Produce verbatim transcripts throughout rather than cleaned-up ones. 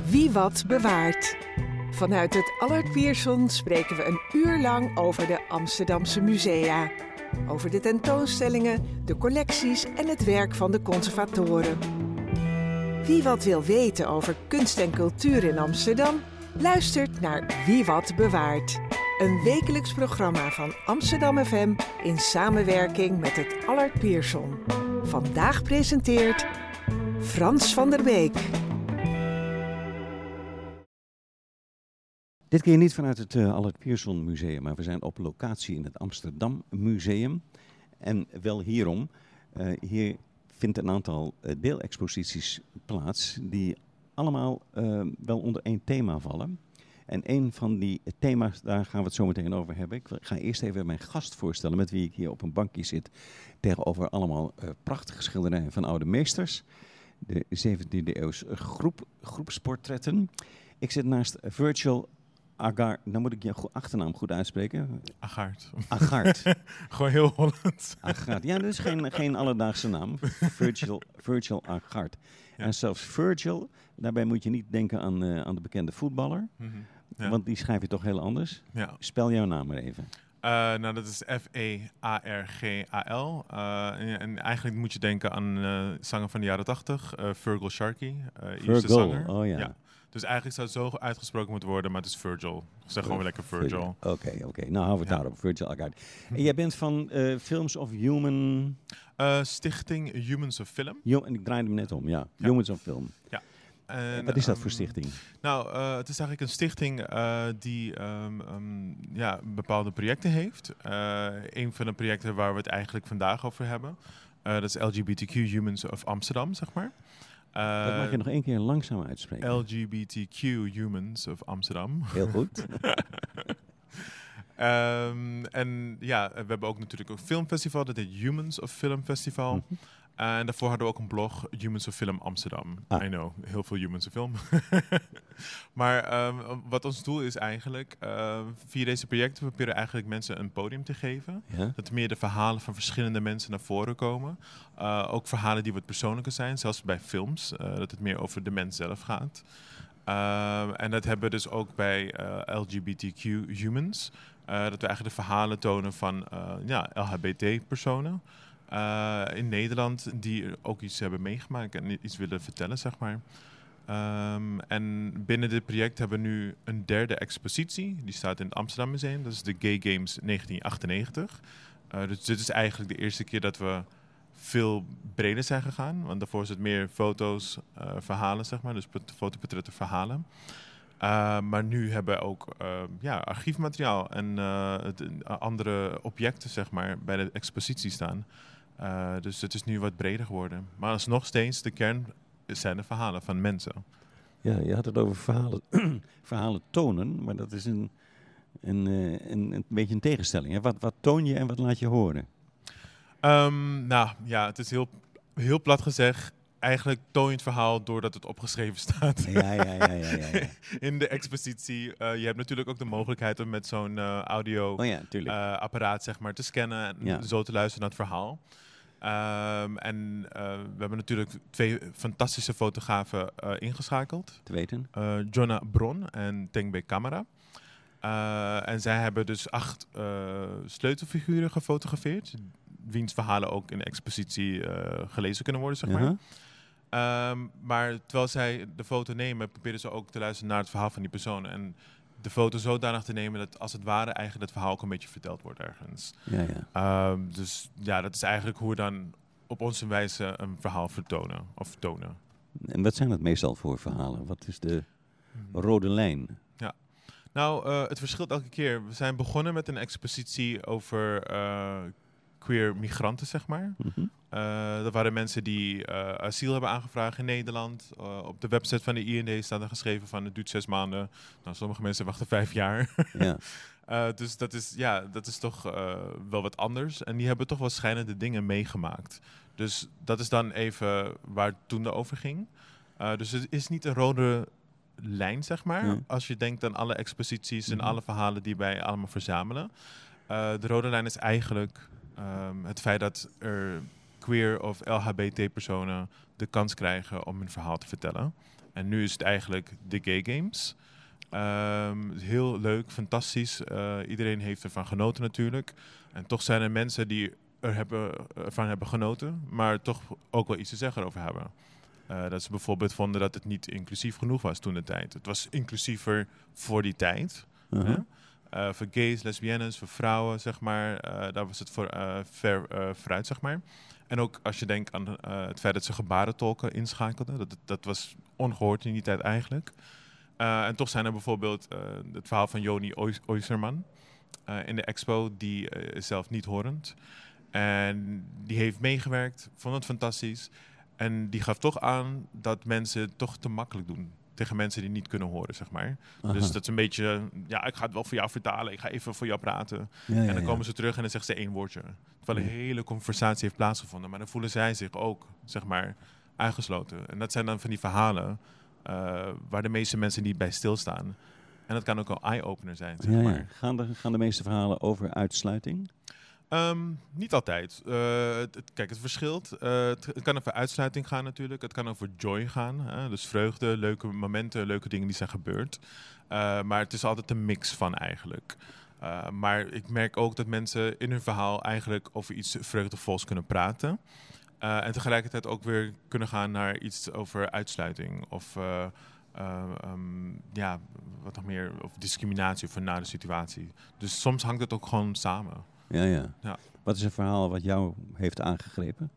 Wie wat bewaart. Vanuit het Allard Pierson spreken we een uur lang over de Amsterdamse musea. Over de tentoonstellingen, de collecties en het werk van de conservatoren. Wie wat wil weten over kunst en cultuur in Amsterdam, luistert naar Wie wat bewaart. Een wekelijks programma van Amsterdam F M in samenwerking met het Allard Pierson. Vandaag presenteert Frans van der Beek. Dit keer niet vanuit het uh, Allard Pierson Museum, maar we zijn op locatie in het Amsterdam Museum. En wel hierom. Uh, hier vindt een aantal uh, deelexposities plaats die allemaal uh, wel onder één thema vallen. En een van die thema's, daar gaan we het zo meteen over hebben. Ik ga eerst even mijn gast voorstellen met wie ik hier op een bankje zit. Tegenover allemaal uh, prachtige schilderijen van oude meesters. De zeventiende eeuws groep, groepsportretten. Ik zit naast Virgil Agard. Dan moet ik je achternaam goed uitspreken. Agard. Agard. Gewoon heel Hollands. Agard. Ja, dat is geen, geen alledaagse naam. Virgil, Virgil Agard. Ja. En zelfs Virgil, daarbij moet je niet denken aan, uh, aan de bekende voetballer. Mm-hmm. Ja. Want die schrijf je toch heel anders. Ja. Spel jouw naam maar even. Uh, nou, dat is F E A R G A L. Uh, en, en eigenlijk moet je denken aan uh, zanger van de jaren tachtig. Uh, Virgil Sharkey. Uh, Virgil, zanger. Oh ja. ja. Dus eigenlijk zou het zo uitgesproken moeten worden, maar het is Virgil. Zeg gewoon weer lekker Virgil. Oké, okay, oké. Okay. Nou, houden we het ja. daarop. Virgil Agard. En jij bent van uh, Films of Human... Uh, Stichting Humans of Film. Jo- en ik draaide hem net om, ja. ja. Humans of Film. Ja. En, wat is dat um, voor stichting? Nou, uh, het is eigenlijk een stichting uh, die um, um, ja, bepaalde projecten heeft. Uh, een van de projecten waar we het eigenlijk vandaag over hebben. Uh, dat is L G B T Q Humans of Amsterdam, zeg maar. Uh, dat mag je nog één keer langzaam uitspreken. L G B T Q Humans of Amsterdam. Heel goed. um, en ja, we hebben ook natuurlijk een filmfestival. Dat heet Humans of Film Festival. Mm-hmm. Uh, en daarvoor hadden we ook een blog, Humans of Film Amsterdam. Ah. I know, heel veel Humans of Film. maar um, wat ons doel is eigenlijk, uh, via deze projecten we proberen eigenlijk mensen een podium te geven. Ja? Dat meer de verhalen van verschillende mensen naar voren komen. Uh, ook verhalen die wat persoonlijker zijn, zelfs bij films. Uh, dat het meer over de mens zelf gaat. Uh, en dat hebben we dus ook bij uh, L G B T Q Humans. Uh, dat we eigenlijk de verhalen tonen van uh, ja, L H B T-personen. Uh, in Nederland die ook iets hebben meegemaakt en iets willen vertellen, zeg maar. Um, en binnen dit project hebben we nu een derde expositie. Die staat in het Amsterdam Museum. Dat is de Gay Games negentien achtennegentig. Uh, dus dit is eigenlijk de eerste keer dat we veel breder zijn gegaan. Want daarvoor is het meer foto's, uh, verhalen, zeg maar. Dus fotoportretten, verhalen. Uh, maar nu hebben we ook uh, ja, archiefmateriaal en uh, het, uh, andere objecten, zeg maar, bij de expositie staan. Uh, dus het is nu wat breder geworden. Maar alsnog steeds, de kern zijn de verhalen van mensen. Ja, je had het over verhalen, verhalen tonen, maar dat is een, een, een, een beetje een tegenstelling. Hè? Wat, wat toon je en wat laat je horen? Um, nou ja, het is heel, heel plat gezegd. Eigenlijk toon je het verhaal doordat het opgeschreven staat. Ja, ja, ja, ja, ja, ja. In de expositie. Uh, je hebt natuurlijk ook de mogelijkheid om met zo'n uh, audio oh ja, uh, apparaat, zeg maar, te scannen en ja. zo te luisteren naar het verhaal. Um, en uh, we hebben natuurlijk twee fantastische fotografen uh, ingeschakeld. Te weten? Uh, Jonna Bron en Tengbe Camara. Uh, en zij hebben dus acht uh, sleutelfiguren gefotografeerd. Wiens verhalen ook in de expositie uh, gelezen kunnen worden, zeg maar. Uh-huh. Um, maar terwijl zij de foto nemen, proberen ze ook te luisteren naar het verhaal van die persoon. En de foto zodanig te nemen dat als het ware eigenlijk het verhaal ook een beetje verteld wordt ergens. Ja, ja. Um, dus ja, dat is eigenlijk hoe we dan op onze wijze een verhaal vertonen of tonen. En wat zijn dat meestal voor verhalen? Wat is de rode lijn? Ja. Nou, uh, het verschilt elke keer. We zijn begonnen met een expositie over uh, queer migranten, zeg maar. Mm-hmm. Uh, dat waren mensen die uh, asiel hebben aangevraagd in Nederland. Uh, op de website van de I N D staat er geschreven van het duurt zes maanden. Nou, sommige mensen wachten vijf jaar. Ja. uh, dus dat is, ja, dat is toch uh, wel wat anders. En die hebben toch wel schijnende dingen meegemaakt. Dus dat is dan even waar het toen over ging. Uh, dus het is niet een rode lijn, zeg maar. Ja. Als je denkt aan alle exposities mm-hmm. en alle verhalen die wij allemaal verzamelen. Uh, de rode lijn is eigenlijk um, het feit dat er queer of L H B T-personen de kans krijgen om hun verhaal te vertellen. En nu is het eigenlijk de Gay Games. Um, heel leuk, fantastisch. Uh, iedereen heeft ervan genoten natuurlijk. En toch zijn er mensen die er hebben, ervan hebben genoten, maar toch ook wel iets te zeggen over hebben. Uh, dat ze bijvoorbeeld vonden dat het niet inclusief genoeg was toen de tijd. Het was inclusiever voor die tijd. Uh-huh. Uh, voor gays, lesbiennes, voor vrouwen, zeg maar. Uh, daar was het voor uh, ver uh, vooruit, zeg maar. En ook als je denkt aan uh, het feit dat ze gebarentolken inschakelden. Dat, dat was ongehoord in die tijd eigenlijk. Uh, en toch zijn er bijvoorbeeld uh, het verhaal van Joni Oyserman uh, in de expo. Die uh, is zelf niet horend. En die heeft meegewerkt, vond het fantastisch. En die gaf toch aan dat mensen het toch te makkelijk doen tegen mensen die niet kunnen horen, zeg maar. Aha. Dus dat is een beetje, ja, ik ga het wel voor jou vertalen. Ik ga even voor jou praten. Ja, ja, en dan komen ja. ze terug en dan zegt ze één woordje. Terwijl een ja. hele conversatie heeft plaatsgevonden. Maar dan voelen zij zich ook, zeg maar, uitgesloten. En dat zijn dan van die verhalen uh, waar de meeste mensen niet bij stilstaan. En dat kan ook een eye-opener zijn, zeg ja, maar. Ja. Gaan, de, gaan de meeste verhalen over uitsluiting? Um, niet altijd. Uh, het, het, kijk, het verschilt. Uh, het, het kan over uitsluiting gaan natuurlijk. Het kan over joy gaan. Hè? Dus vreugde, leuke momenten, leuke dingen die zijn gebeurd. Uh, maar het is altijd een mix van eigenlijk. Uh, maar ik merk ook dat mensen in hun verhaal eigenlijk over iets vreugdevols kunnen praten. Uh, en tegelijkertijd ook weer kunnen gaan naar iets over uitsluiting. Of uh, uh, um, ja, wat nog meer. Of discriminatie of een nare situatie. Dus soms hangt het ook gewoon samen. Ja, ja, ja. Wat is een verhaal wat jou heeft aangegrepen?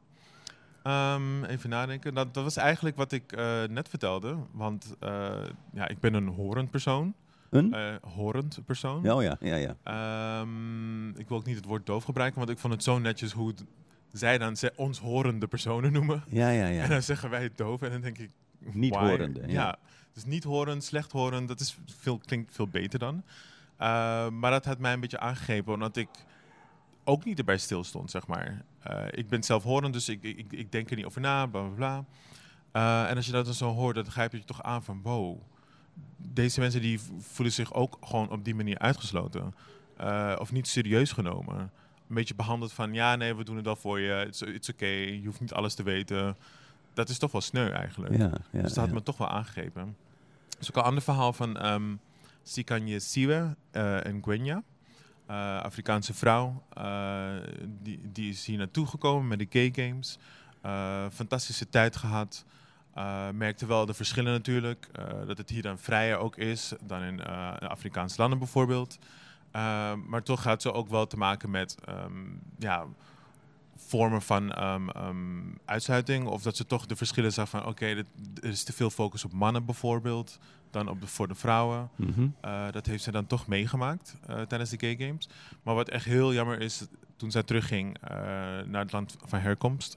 Um, even nadenken. Dat, dat was eigenlijk wat ik uh, net vertelde. Want uh, ja, ik ben een horend persoon. Een? Uh, horend persoon. Ja, ja, ja, ja. Um, ik wil ook niet het woord doof gebruiken, want ik vond het zo netjes hoe het, zij dan ze, ons horende personen noemen. Ja, ja, ja. En dan zeggen wij het doof en dan denk ik... Niet why? horende. Ja. ja, dus niet horend, slecht horend, dat is veel, klinkt veel beter dan. Uh, maar dat had mij een beetje aangegrepen, omdat ik ook niet erbij stil stond, zeg maar. Uh, ik ben zelfhorend, dus ik, ik, ik denk er niet over na, bla, bla, bla. Uh, en als je dat dan zo hoort, dan grijp je je toch aan van... wow, deze mensen die voelen zich ook gewoon op die manier uitgesloten. Uh, of niet serieus genomen. Een beetje behandeld van... ja, nee, we doen het wel voor je. It's, it's okay, je hoeft niet alles te weten. Dat is toch wel sneu eigenlijk. Ja, ja, dus dat had ja. me toch wel aangegrepen. Er is ook een ander verhaal van um, Sikanye Siwe uh, en Gwenya. Uh, Afrikaanse vrouw. Uh, die, die is hier naartoe gekomen met de Gay Games. Uh, fantastische tijd gehad. Uh, merkte wel de verschillen natuurlijk. Uh, dat het hier dan vrijer ook is dan in uh, Afrikaanse landen bijvoorbeeld. Uh, maar toch gaat ze ook wel te maken met um, ja, vormen van um, um, uitsluiting. Of dat ze toch de verschillen zag van... oké, okay, er is te veel focus op mannen bijvoorbeeld... dan op de, voor de vrouwen. Mm-hmm. Uh, dat heeft ze dan toch meegemaakt uh, tijdens de Gay Games. Maar wat echt heel jammer is... toen zij terugging uh, naar het land van herkomst...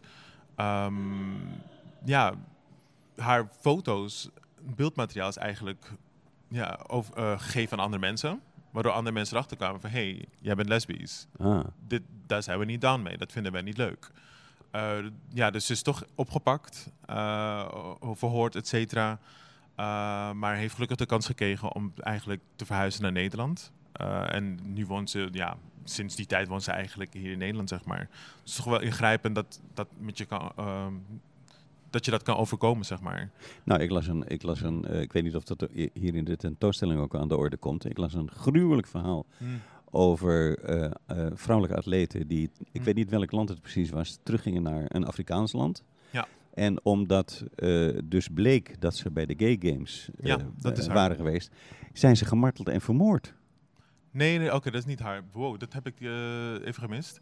Um, ja... haar foto's, beeldmateriaal is eigenlijk ja, over, uh, gegeven aan andere mensen. Waardoor andere mensen erachter kwamen van... hé, hey, jij bent lesbisch. Ah. Dit, daar zijn we niet down mee. Dat vinden wij niet leuk. Uh, ja, dus ze is toch opgepakt, uh, verhoord, et cetera. Uh, maar heeft gelukkig de kans gekregen om eigenlijk te verhuizen naar Nederland. Uh, en nu woont ze... ja, sinds die tijd woont ze eigenlijk hier in Nederland, zeg maar. Het is toch wel ingrijpend dat dat met je kan... Uh, dat je dat kan overkomen, zeg maar. Nou, ik las een, ik las een, uh, ik weet niet of dat hier in de tentoonstelling ook aan de orde komt. Ik las een gruwelijk verhaal hmm. over uh, uh, vrouwelijke atleten die, ik hmm. weet niet welk land het precies was, teruggingen naar een Afrikaans land. Ja. En omdat uh, dus bleek dat ze bij de Gay Games uh, ja, dat is uh, waren geweest, zijn ze gemarteld en vermoord. Nee, nee, oké, okay, dat is niet haar. Wow, dat heb ik uh, even gemist.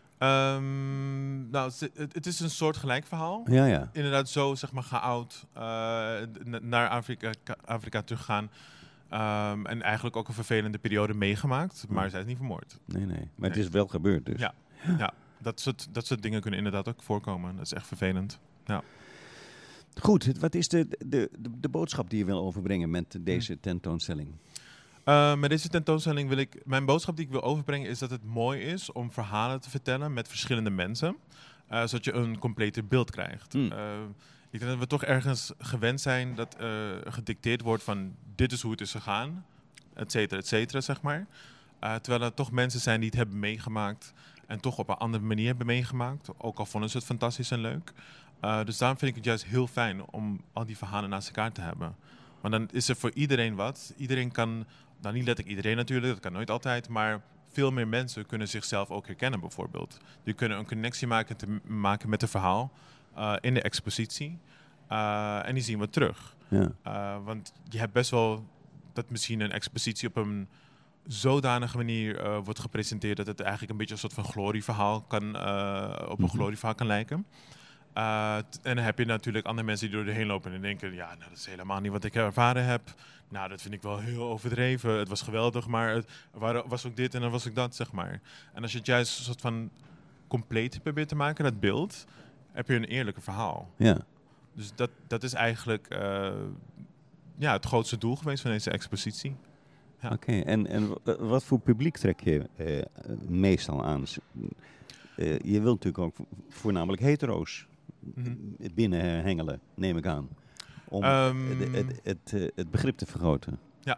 Um, nou, het, het is een soort gelijk verhaal. Ja, ja. Inderdaad zo, zeg maar, geout, uh, n- naar Afrika, Afrika teruggaan. Um, en eigenlijk ook een vervelende periode meegemaakt. Maar zij is niet vermoord. Nee, nee. Maar nee. het is wel gebeurd dus. Ja, ja. Dat, soort, dat soort dingen kunnen inderdaad ook voorkomen. Dat is echt vervelend. Ja. Goed, wat is de, de, de, de boodschap die je wil overbrengen met deze tentoonstelling? Uh, met deze tentoonstelling wil ik... Mijn boodschap die ik wil overbrengen is dat het mooi is om verhalen te vertellen met verschillende mensen. Uh, zodat je een completer beeld krijgt. Mm. Uh, ik denk dat we toch ergens gewend zijn dat uh, gedicteerd wordt van... dit is hoe het is gegaan, et cetera, et cetera, zeg maar. Uh, terwijl er toch mensen zijn die het hebben meegemaakt... en toch op een andere manier hebben meegemaakt. Ook al vonden ze het fantastisch en leuk. Uh, dus daarom vind ik het juist heel fijn om al die verhalen naast elkaar te hebben. Want dan is er voor iedereen wat. Iedereen kan, nou niet letterlijk iedereen natuurlijk, dat kan nooit altijd, maar veel meer mensen kunnen zichzelf ook herkennen bijvoorbeeld. Die kunnen een connectie maken, te maken met het verhaal uh, in de expositie. Uh, en die zien we terug. Ja. Uh, want je hebt best wel dat misschien een expositie op een zodanige manier uh, wordt gepresenteerd dat het eigenlijk een beetje een soort van glorieverhaal kan, uh, op een Mm-hmm. glorieverhaal kan lijken. Uh, t- en dan heb je natuurlijk andere mensen die er heen lopen en denken, ja, nou, dat is helemaal niet wat ik ervaren heb. Nou, dat vind ik wel heel overdreven. Het was geweldig, maar het waren- was ook dit en dan was ook dat, zeg maar. En als je het juist een soort van compleet probeert te maken, dat beeld, heb je een eerlijker verhaal. Ja. Dus dat, dat is eigenlijk uh, ja, het grootste doel geweest van deze expositie. Ja. Oké, okay. en, en w- wat voor publiek trek je uh, meestal aan? Uh, je wilt natuurlijk ook voornamelijk hetero's Mm-hmm. binnen hengelen, neem ik aan. Om Um, het, het, het, het, het begrip te vergroten. Ja.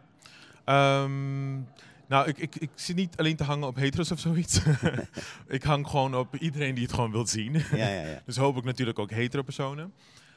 Um, nou, ik, ik, ik zit niet alleen te hangen op hetero's of zoiets. Ik hang gewoon op iedereen die het gewoon wil zien. Ja, ja, ja. Dus hoop ik natuurlijk ook hetero personen.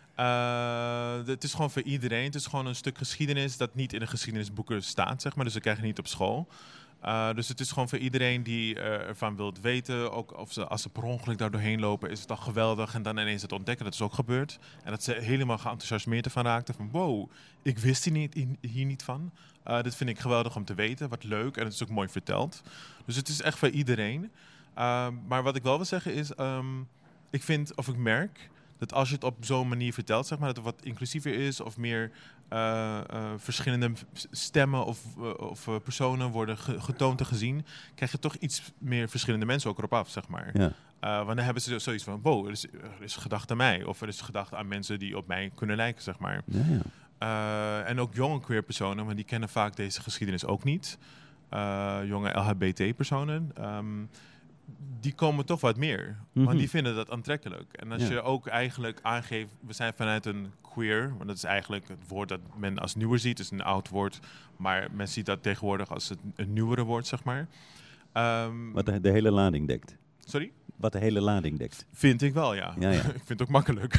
Uh, het is gewoon voor iedereen. Het is gewoon een stuk geschiedenis dat niet in de geschiedenisboeken staat, zeg maar. Dus dat krijg je niet op school. Uh, dus het is gewoon voor iedereen die uh, ervan wilt weten. Ook of ze, als ze per ongeluk daar doorheen lopen, is het al geweldig. En dan ineens het ontdekken, dat is ook gebeurd. En dat ze helemaal geenthousiasmeerd ervan raakten. Van wow, ik wist hier niet, hier niet van. Uh, dit vind ik geweldig om te weten. Wat leuk. En het is ook mooi verteld. Dus het is echt voor iedereen. Uh, maar wat ik wel wil zeggen is, um, ik vind of ik merk dat als je het op zo'n manier vertelt, zeg maar, dat het wat inclusiever is of meer uh, uh, verschillende stemmen of, uh, of uh, personen worden ge- getoond en gezien, krijg je toch iets meer verschillende mensen ook erop af, zeg maar. Ja. Uh, want dan hebben ze zoiets van, wow, er is, er is gedacht aan mij. Of er is gedacht aan mensen die op mij kunnen lijken, zeg maar. Ja, ja. Uh, en ook jonge queer personen, want die kennen vaak deze geschiedenis ook niet. Uh, jonge L H B T-personen. Um, die komen toch wat meer. Mm-hmm. Want die vinden dat aantrekkelijk. En als Ja. je ook eigenlijk aangeeft, we zijn vanuit een queer, want dat is eigenlijk het woord dat men als nieuwer ziet, is een oud woord, maar men ziet dat tegenwoordig als het, een nieuwere woord, zeg maar. Um, Wat de, de hele lading dekt. sorry? Wat de hele lading dekt. Vind ik wel, ja. Ja, ja. Ik vind het ook makkelijk.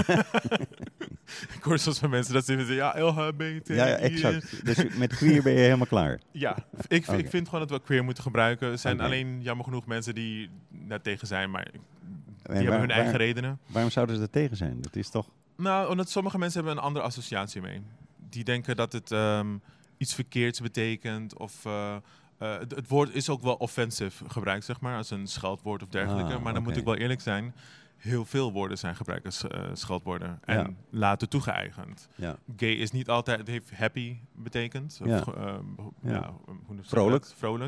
Ik hoor soms van mensen dat ze zeggen, ja, L H B T. Ja, ja, exact. Dus met queer ben je helemaal klaar. Ja, ik, Okay. ik vind gewoon dat we queer moeten gebruiken. Er zijn Okay. alleen jammer genoeg mensen die daar tegen zijn, maar die En hebben waar- hun eigen waar- redenen. Waarom zouden ze er tegen zijn? Dat is toch... Nou, omdat sommige mensen hebben een andere associatie mee. Die denken dat het um, iets verkeerds betekent of... Uh, uh, het, het woord is ook wel offensive gebruikt, zeg maar, als een scheldwoord of dergelijke. Ah, maar dan okay. moet ik wel eerlijk zijn, heel veel woorden zijn gebruikt als uh, scheldwoorden. En Ja. later toegeëigend. Ja. Gay is niet altijd, het heeft happy betekend. Of, Ja. uh, Ja. ja, hoe noem je Vrolijk. dat? Vrolijk.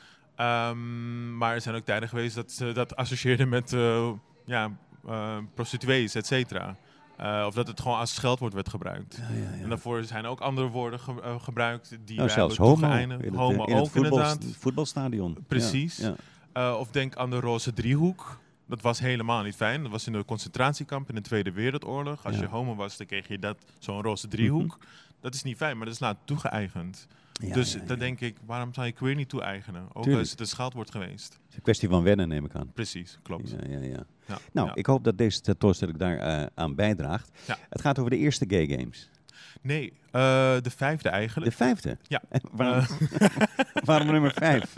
Ja. Um, maar er zijn ook tijden geweest dat ze dat associeerden met uh, ja, uh, prostituees, et cetera. Uh, of dat het gewoon als scheldwoord werd gebruikt. Ja, ja, ja. En daarvoor zijn ook andere woorden ge- uh, gebruikt die Nou, wij zelfs hebben homo. toegeëigend. In het, Homo in het ook voetbal, inderdaad. voetbalstadion. Precies. Ja, ja. Uh, of denk aan de roze driehoek. Dat was helemaal niet fijn. Dat was in de concentratiekamp in de Tweede Wereldoorlog. Als Ja. je homo was, dan kreeg je dat, zo'n roze driehoek. Mm-hmm. Dat is niet fijn, maar dat is later toegeëigend. Ja, dus ja, ja. dan denk ik, waarom zou je queer niet toe-eigenen? Ook al Tuurlijk. is het een scheldwoord geweest. Het is een kwestie van wennen, neem ik aan. Precies, klopt. Ja, ja, ja. Ja, Nou, ja. ik hoop dat deze tentoonstelling daar uh, aan bijdraagt. Ja. Het gaat over de eerste Gay Games. Nee, uh, de vijfde eigenlijk. De vijfde? Ja. waarom, waarom nummer vijf?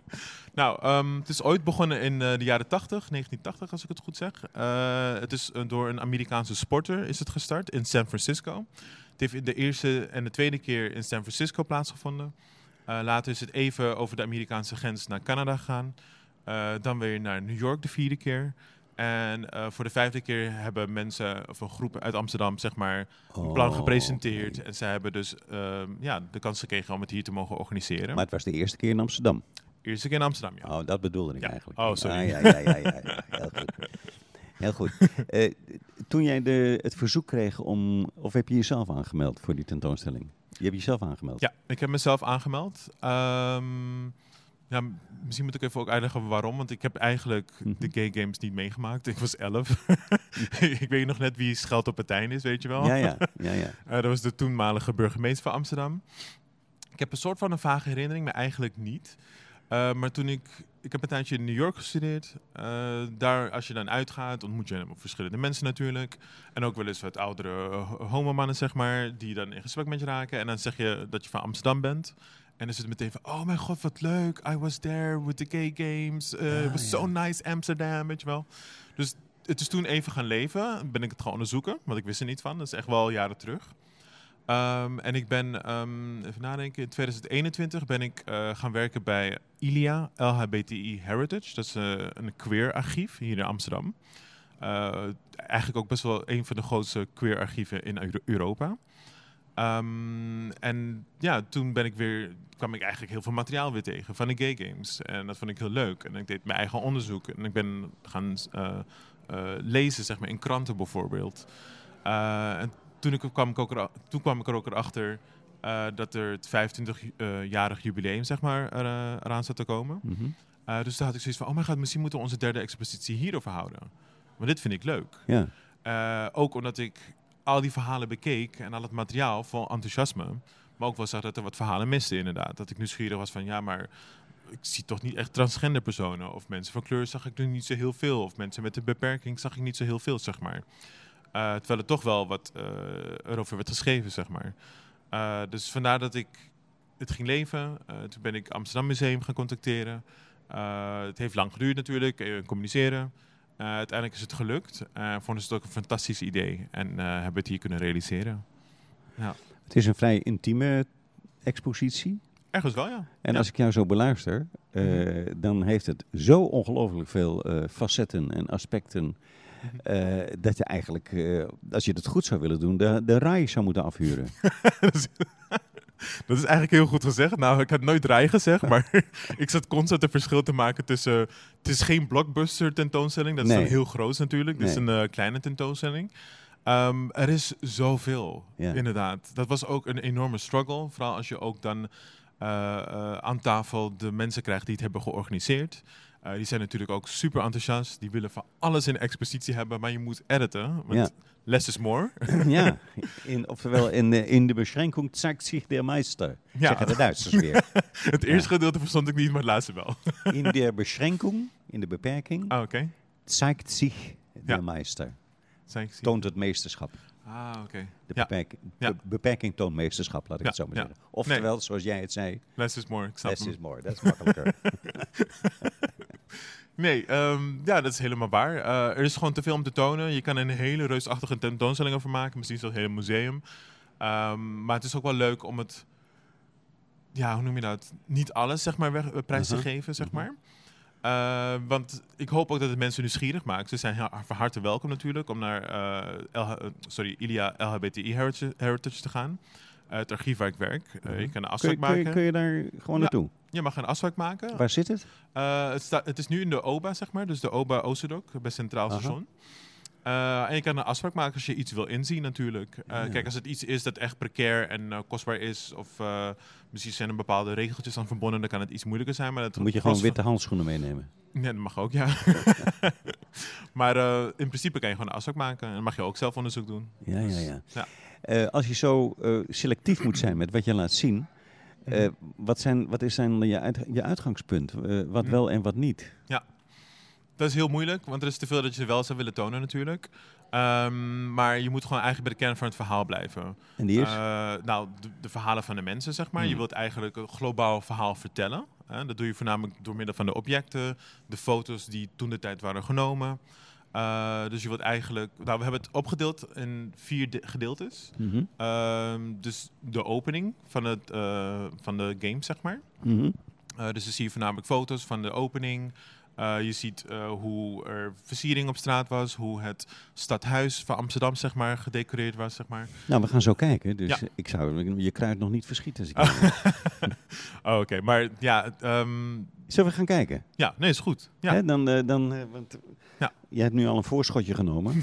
Nou, um, het is ooit begonnen in uh, de jaren tachtig, negentien tachtig als ik het goed zeg. Uh, het is uh, door een Amerikaanse sporter is het gestart in San Francisco. Het heeft in de eerste en de tweede keer in San Francisco plaatsgevonden. Uh, later is het even over de Amerikaanse grens naar Canada gegaan. Uh, dan weer naar New York de vierde keer. En uh, voor de vijfde keer hebben mensen, of een groep uit Amsterdam, zeg maar, een Oh, plan gepresenteerd. okay. En zij hebben dus uh, ja, de kans gekregen om het hier te mogen organiseren. Maar het was de eerste keer in Amsterdam. Eerste keer in Amsterdam, ja. Oh, dat bedoelde ik Ja. eigenlijk. Oh, sorry. Ah, ja, ja, ja, ja, ja. Heel goed. Heel goed. Uh, toen jij de, het verzoek kreeg om... Of heb je jezelf aangemeld voor die tentoonstelling? Je hebt jezelf aangemeld? Ja, ik heb mezelf aangemeld. Um, ja, misschien moet ik even ook uitleggen waarom. Want ik heb eigenlijk Mm-hmm. de Gay Games niet meegemaakt. Ik was elf. Ik weet nog net wie Scheld op Patijn is, weet je wel. Ja, ja. ja, ja. Uh, dat was de toenmalige burgemeester van Amsterdam. Ik heb een soort van een vage herinnering, maar eigenlijk niet. Uh, maar toen ik ik heb een tijdje in New York gestudeerd. Uh, daar, als je dan uitgaat, ontmoet je verschillende mensen natuurlijk. En ook wel eens wat oudere uh, homomannen, zeg maar, die dan in gesprek met je raken. En dan zeg je dat je van Amsterdam bent. En dan is het meteen van, oh mijn god, wat leuk. I was there with the gay games. Uh, ah, it was ja. so nice, Amsterdam, weet je wel. Dus het is toen even gaan leven. Ben ik het gaan onderzoeken, want ik wist er niet van. Dat is echt wel jaren terug. Um, en ik ben, um, even nadenken, in twintig eenentwintig ben ik uh, gaan werken bij ILIA, L H B T I Heritage. Dat is uh, een queer archief hier in Amsterdam. Uh, eigenlijk ook best wel een van de grootste queer archieven in Euro- Europa. Um, en ja, toen ben ik weer, kwam ik eigenlijk heel veel materiaal weer tegen van de gay games. En dat vond ik heel leuk. En ik deed mijn eigen onderzoek. En ik ben gaan uh, uh, lezen, zeg maar, in kranten bijvoorbeeld. Uh, en Toen, ik, kwam ik ook er, toen kwam ik er ook erachter uh, dat er het vijfentwintigjarig jubileum, zeg maar, er, uh, eraan zat te komen. Mm-hmm. Uh, dus daar had ik zoiets van, oh mijn god, misschien moeten we onze derde expositie hierover houden. Want dit vind ik leuk. Ja. Uh, ook omdat ik al die verhalen bekeek en al het materiaal vol enthousiasme. Maar ook wel zag dat er wat verhalen misten inderdaad. Dat ik nieuwsgierig was van, ja, maar ik zie toch niet echt transgender personen. Of mensen van kleur zag ik nu niet zo heel veel. Of mensen met een beperking zag ik niet zo heel veel, zeg maar. Uh, terwijl er toch wel wat uh, erover werd geschreven, zeg maar. Uh, dus vandaar dat ik het ging leven. Uh, toen ben ik Amsterdam Museum gaan contacteren. Uh, het heeft lang geduurd natuurlijk, uh, communiceren. Uh, uiteindelijk is het gelukt. Uh, vonden ze het ook een fantastisch idee. En uh, hebben het hier kunnen realiseren. Ja. Het is een vrij intieme expositie. Ergens wel, ja. En ja. als ik jou zo beluister, uh, mm-hmm. dan heeft het zo ongelooflijk veel uh, facetten en aspecten. Uh, dat je eigenlijk, uh, als je het goed zou willen doen, de, de rij zou moeten afhuren. dat, is, dat is eigenlijk heel goed gezegd. Nou, ik had nooit rij gezegd, maar ik zat constant een verschil te maken tussen... Het is geen blockbuster tentoonstelling, dat is nee. dan heel groot natuurlijk. Dit nee. is een uh, kleine tentoonstelling. Um, er is zoveel, ja. inderdaad. Dat was ook een enorme struggle. Vooral als je ook dan uh, uh, aan tafel de mensen krijgt die het hebben georganiseerd. Uh, die zijn natuurlijk ook super enthousiast. Die willen van alles in de expositie hebben, maar je moet editen. Want ja. less is more. ja, in, oftewel in de, in de beschränkung zeigt sich der Meister. Ja. Zeggen de Duitsers weer. Het eerste ja. gedeelte verstond ik niet, maar het laatste wel. in de beschränkung, in de beperking, ah, okay. zeigt sich der ja. Meister. Toont het meesterschap. Ah, oké. Okay. De ja. beperking, ja. be- beperking toont meesterschap, laat ik ja. het zo maar ja. zeggen. Oftewel, nee. zoals jij het zei. Less is more. Less is more, dat is makkelijker. Nee, um, ja, dat is helemaal waar. Uh, er is gewoon te veel om te tonen. Je kan er een hele reusachtige tentoonstelling over maken. Misschien zelfs een hele museum. Um, maar het is ook wel leuk om het... Ja, hoe noem je dat? Niet alles, zeg maar, weg, prijs uh-huh. te geven, zeg uh-huh. maar. Uh, want ik hoop ook dat het mensen nieuwsgierig maakt. Ze zijn heel, van harte welkom natuurlijk om naar uh, L H, uh, sorry, ILIA L H B T I Heritage, Heritage te gaan. Uh, het archief waar ik werk. Uh, je kan een afspraak kun je, maken. Kun je, kun je daar gewoon ja, naartoe? Je mag een afspraak maken. Waar zit het? Uh, het, sta, het is nu in de O B A, zeg maar. Dus de O B A Oosterdok, bij Centraal Station. Uh, en je kan een afspraak maken als je iets wil inzien natuurlijk. Uh, ja. Kijk, als het iets is dat echt precair en uh, kostbaar is... of uh, misschien zijn er bepaalde regeltjes aan verbonden... dan kan het iets moeilijker zijn. Maar dat dan moet je gewoon witte handschoenen meenemen. Ja, dat mag ook, ja. maar uh, in principe kan je gewoon een afspraak maken. En dan mag je ook zelf onderzoek doen. Ja, ja, ja. ja. Uh, als je zo uh, selectief moet zijn met wat je laat zien... Uh, wat, zijn, wat is dan je, uit, je uitgangspunt? Uh, wat wel en wat niet? Ja. Dat is heel moeilijk, want er is te veel dat je wel zou willen tonen natuurlijk. Um, maar je moet gewoon eigenlijk bij de kern van het verhaal blijven. En die is? Uh, nou, de, de verhalen van de mensen, zeg maar. Hmm. Je wilt eigenlijk een globaal verhaal vertellen. Hè? Dat doe je voornamelijk door middel van de objecten, de foto's die toen de tijd waren genomen. Uh, dus je wilt eigenlijk... Nou, we hebben het opgedeeld in vier de- gedeeltes. Mm-hmm. Uh, dus de opening van, het, uh, van de game, zeg maar. Mm-hmm. Uh, dus dan zie je voornamelijk foto's van de opening... Uh, je ziet uh, hoe er versiering op straat was, hoe het stadhuis van Amsterdam zeg maar gedecoreerd was, zeg maar. Nou, we gaan zo kijken, dus ja. ik zou je kruid nog niet verschieten. Als ik oh, oké, okay. Maar ja... Um... Zullen we gaan kijken? Ja, nee, is goed. Ja. Hè, dan, uh, dan, uh, want ja. Je hebt nu al een voorschotje genomen.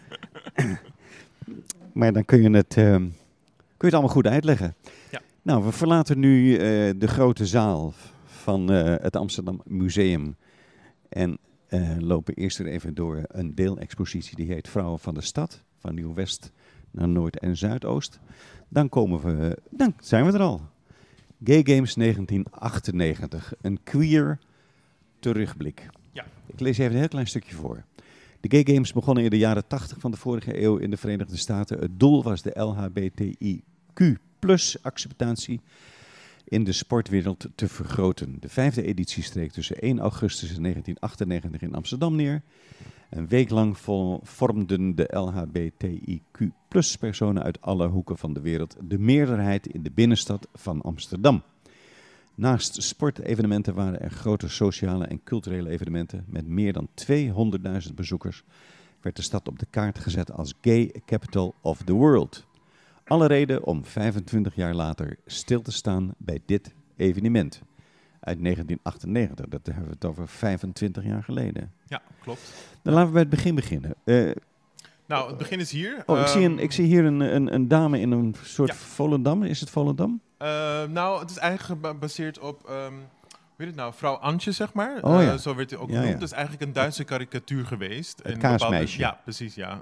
Maar dan kun je, het, uh, kun je het allemaal goed uitleggen. Ja. Nou, we verlaten nu uh, de grote zaal van uh, het Amsterdam Museum. En uh, lopen eerst weer even door een deelexpositie die heet Vrouwen van de Stad. Van Nieuw-West naar Noord- en Zuidoost. Dan komen we, dan zijn we er al. Gay Games negentien achtennegentig. Een queer terugblik. Ja. Ik lees even een heel klein stukje voor. De Gay Games begonnen in de jaren tachtig van de vorige eeuw in de Verenigde Staten. Het doel was de L H B T I Q plus acceptatie in de sportwereld te vergroten. De vijfde editie streek tussen één augustus en negentien achtennegentig in Amsterdam neer. Een week lang vormden de L H B T I Q plus personen uit alle hoeken van de wereld de meerderheid in de binnenstad van Amsterdam. Naast sportevenementen waren er grote sociale en culturele evenementen met meer dan tweehonderdduizend bezoekers. Werd de stad op de kaart gezet als Gay Capital of the World. Alle reden om vijfentwintig jaar later stil te staan bij dit evenement. Uit negentien achtennegentig, dat hebben we het over vijfentwintig jaar geleden. Ja, klopt. Dan laten we bij het begin beginnen. Uh, nou, het begin is hier. Oh, um, ik, zie een, ik zie hier een, een, een dame in een soort ja. Volendam. Is het Volendam? Uh, nou, het is eigenlijk gebaseerd op, um, hoe heet het nou, vrouw Antje, zeg maar. Oh, ja. uh, zo werd hij ook ja, genoemd. Ja. Het is eigenlijk een Duitse karikatuur geweest. Het in kaasmeisje. Bepaalde, ja, precies, ja.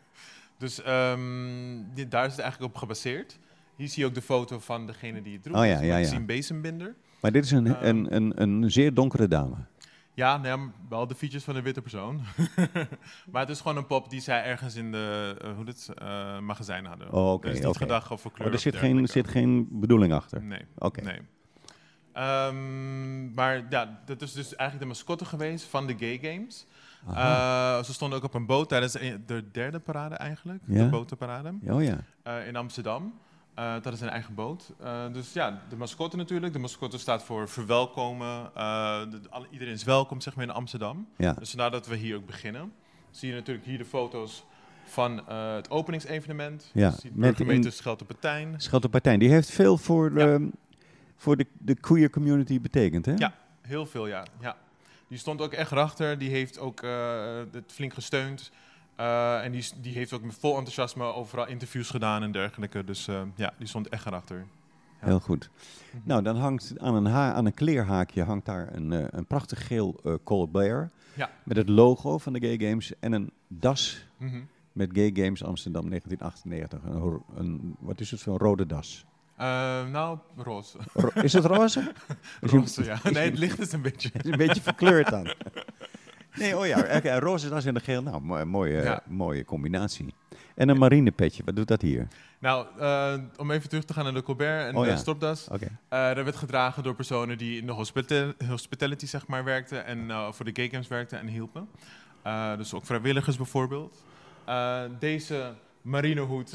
Dus um, die, daar is het eigenlijk op gebaseerd. Hier zie je ook de foto van degene die het droeg. Oh, ja, ja, ja. een bezembinder. Maar dit is een, uh, een, een, een zeer donkere dame. Ja, nou ja, wel de features van een witte persoon. Maar het is gewoon een pop die zij ergens in de uh, hoe dit, uh, magazijn hadden. Oh, oké. Okay, er is niet okay. gedacht over kleur. Oh, er zit geen, zit geen bedoeling achter? Nee. Oké. Okay. Nee. Um, maar ja, dat is dus eigenlijk de mascotte geweest van de Gay Games. Uh, ze stonden ook op een boot tijdens de derde parade eigenlijk. Ja? De botenparade. Oh ja. Uh, in Amsterdam. Uh, dat is een eigen boot. Uh, dus ja, de mascotte natuurlijk. De mascotte staat voor verwelkomen. Uh, de, alle, iedereen is welkom, zeg maar, in Amsterdam. Ja. Dus vandaar dat we hier ook beginnen. Zie je natuurlijk hier de foto's van uh, het openingsevenement. Ja. Dus burgemeester Scheltepetijn. Scheltepetijn, die heeft veel voor, ja. um, voor de, de queer community betekend, hè? Ja, heel veel, ja. ja. Die stond ook echt erachter. Die heeft ook uh, het flink gesteund. Uh, en die, die heeft ook met vol enthousiasme overal interviews gedaan en dergelijke. Dus uh, ja, die stond echt erachter. Ja. Heel goed. Mm-hmm. Nou, dan hangt aan een, ha- aan een kleerhaakje hangt daar een, uh, een prachtig geel uh, Colbert. Ja. Met het logo van de Gay Games en een das mm-hmm. met Gay Games Amsterdam negentien achtennegentig. Een, een, wat is het voor een rode das? Uh, nou, roze. Ro- is het roze? roze, ja. Nee, het licht is een beetje... Het is een beetje verkleurd dan. Nee, oh ja, okay, roze das en de geel. Nou, mo- mooie, ja. mooie combinatie. En een marinepetje, wat doet dat hier? Nou, uh, om even terug te gaan naar de Colbert en oh, de ja. stropdas. Okay. Uh, dat werd gedragen door personen die in de hospita- hospitality zeg maar, werkten en uh, voor de Gay Games werkten en hielpen. Uh, dus ook vrijwilligers bijvoorbeeld. Uh, deze marinehoed,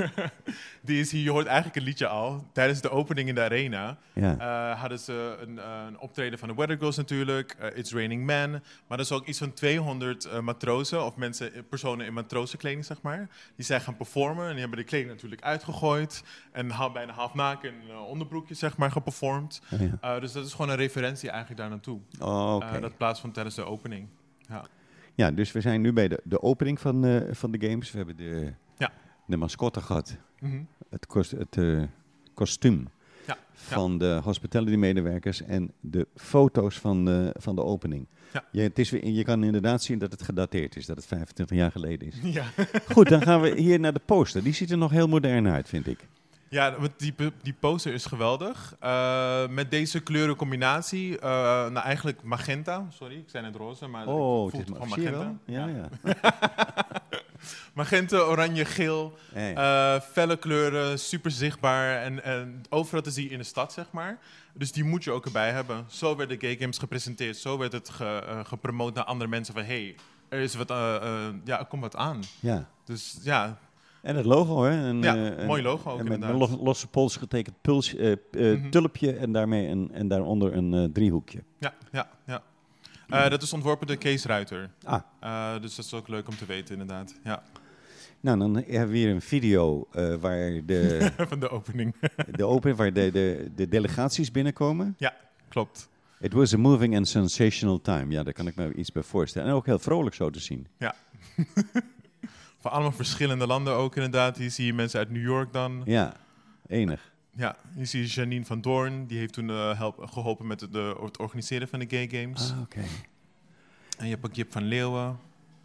die is hier, je hoort eigenlijk een liedje al. Tijdens de opening in de arena ja. uh, hadden ze een, uh, een optreden van de Weather Girls natuurlijk, uh, It's Raining Men. Maar er is ook iets van tweehonderd uh, matrozen of mensen, personen in matrozenkleding, zeg maar. Die zijn gaan performen en die hebben de kleding natuurlijk uitgegooid. En ha- bijna half naken in een uh, onderbroekje, zeg maar, geperformed. Ja. Uh, dus dat is gewoon een referentie eigenlijk daar naartoe. Oh, okay. uh, dat plaatsvond tijdens de opening. Ja. Ja, dus we zijn nu bij de, de opening van, uh, van de games. We hebben de, ja. de mascotte gehad. Mm-hmm. Het, kost, het uh, kostuum ja. van ja. de hospitality-medewerkers en de foto's van de, van de opening. Ja. Je, het is, je kan inderdaad zien dat het gedateerd is, dat het vijfentwintig jaar geleden is. Ja. Goed, dan gaan we hier naar de poster. Die ziet er nog heel modern uit, vind ik. Ja, die, die poster is geweldig. Uh, met deze kleurencombinatie, uh, nou eigenlijk magenta. Sorry, ik zei net roze, maar oh, ik voel het is gewoon ma- magenta. Ja, ja. Magenta, oranje, geel. Hey. Uh, felle kleuren, super zichtbaar. En, en overal te zien in de stad, zeg maar. Dus die moet je ook erbij hebben. Zo werden de Gay Games gepresenteerd. Zo werd het ge, uh, gepromoot naar andere mensen van... hey, er is wat, uh, uh, ja, er komt wat aan. Ja. Dus ja... En het logo, hè? Een, ja, uh, mooi logo ook en met inderdaad. een losse pols getekend puls, uh, uh, mm-hmm. tulpje en, daarmee een, en daaronder een uh, driehoekje. Ja, ja, ja. Uh, dat is ontworpen door Kees Ruiter. Ah. Uh, dus dat is ook leuk om te weten, inderdaad. Ja. Nou, dan hebben we weer een video uh, waar de... van de opening. de opening, waar de, de, de delegaties binnenkomen. Ja, klopt. It was a moving and sensational time. Ja, daar kan ik me iets bij voorstellen. En ook heel vrolijk zo te zien. Ja. Van allemaal verschillende landen ook inderdaad. Hier zie je mensen uit New York dan. Ja, enig. Ja, hier zie je Janine van Doorn. Die heeft toen uh, help, geholpen met het, uh, het organiseren van de Gay Games. Ah, oké. Okay. En je hebt ook Jip van Leeuwen.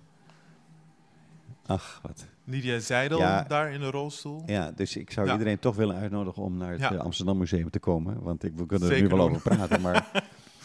Ach, wat. Lydia Zijdel, ja, daar in de rolstoel. Ja, dus ik zou ja. iedereen toch willen uitnodigen om naar het ja. uh, Amsterdam Museum te komen. Want ik, we kunnen Zeker er nu wel doen. over praten, maar...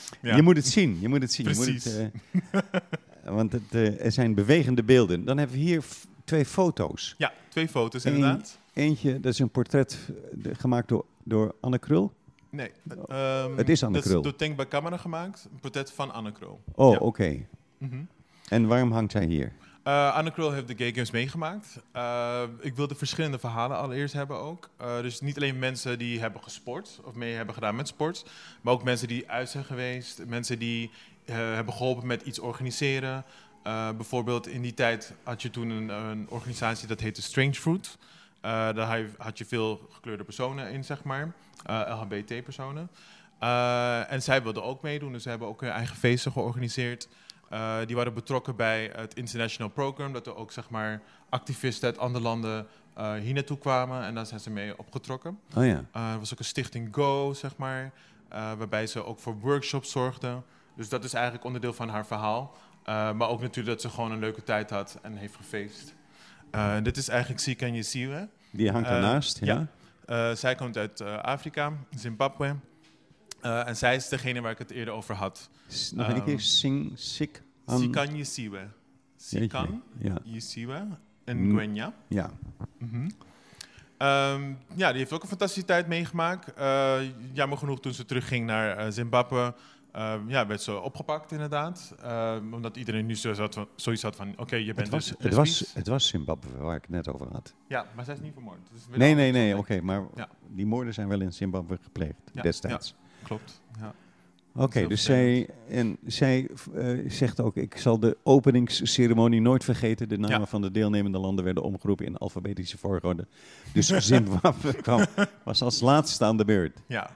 Ja. Je moet het zien, je moet het zien. Precies. Je moet het, uh, want het, uh, er zijn bewegende beelden. Dan hebben we hier f- twee foto's. Ja, twee foto's Eén- inderdaad. Eentje, dat is een portret uh, de- gemaakt door, door Anne Krul. Nee, um, Het is Anne dat Krul. is door Think by Camera gemaakt. Een portret van Anne Krul. Oh, Ja. oké. Okay. Mhm. En waarom hangt zij hier? Uh, Anne Krul heeft de Gay Games meegemaakt. Uh, ik wilde verschillende verhalen allereerst hebben ook. Uh, dus niet alleen mensen die hebben gesport of mee hebben gedaan met sport, maar ook mensen die uit zijn geweest, mensen die uh, hebben geholpen met iets organiseren. Uh, bijvoorbeeld in die tijd had je toen een, een organisatie dat heette Strange Fruit. Uh, daar had je veel gekleurde personen in, zeg maar, uh, L H B T-personen. Uh, en zij wilden ook meedoen, dus ze hebben ook hun eigen feesten georganiseerd. Uh, die waren betrokken bij het International Program, dat er ook zeg maar activisten uit andere landen uh, hier naartoe kwamen en daar zijn ze mee opgetrokken. Oh ja. Uh, er was ook een stichting Go, zeg maar, uh, waarbij ze ook voor workshops zorgden. Dus dat is eigenlijk onderdeel van haar verhaal. Uh, maar ook natuurlijk dat ze gewoon een leuke tijd had en heeft gefeest. Uh, dit is eigenlijk Sikan Yesiwe. Die hangt Uh, ernaast, ja. ja. Uh, zij komt uit uh, Afrika, Zimbabwe. Uh, en zij is degene waar ik het eerder over had. S- Nog een Um, keer, Sing, Sik, An... Sikan Yesiwe. Sikan Ja. Yesiwe en Mm. Gwenya. Ja. Mhm. Um, ja, die heeft ook een fantastische tijd meegemaakt. Uh, jammer genoeg toen ze terugging naar uh, Zimbabwe, uh, ja, werd ze opgepakt inderdaad. Uh, omdat iedereen nu zo zat van, zoiets had van, oké, okay, je bent Het was, dus het, was, lesbisch. het was Zimbabwe waar ik het net over had. Ja, maar zij is niet vermoord. Dus weer Nee, een nee, ander nee, oké. topic. maar Ja. die moorden zijn wel in Zimbabwe gepleegd Ja, destijds. Klopt, ja. Oké, heel dus zij, en zij uh, zegt ook, ik zal de openingsceremonie nooit vergeten. De namen Ja. van de deelnemende landen werden omgeroepen in alfabetische volgorde. Dus Zimbabwe kwam, was als laatste aan de beurt. Ja,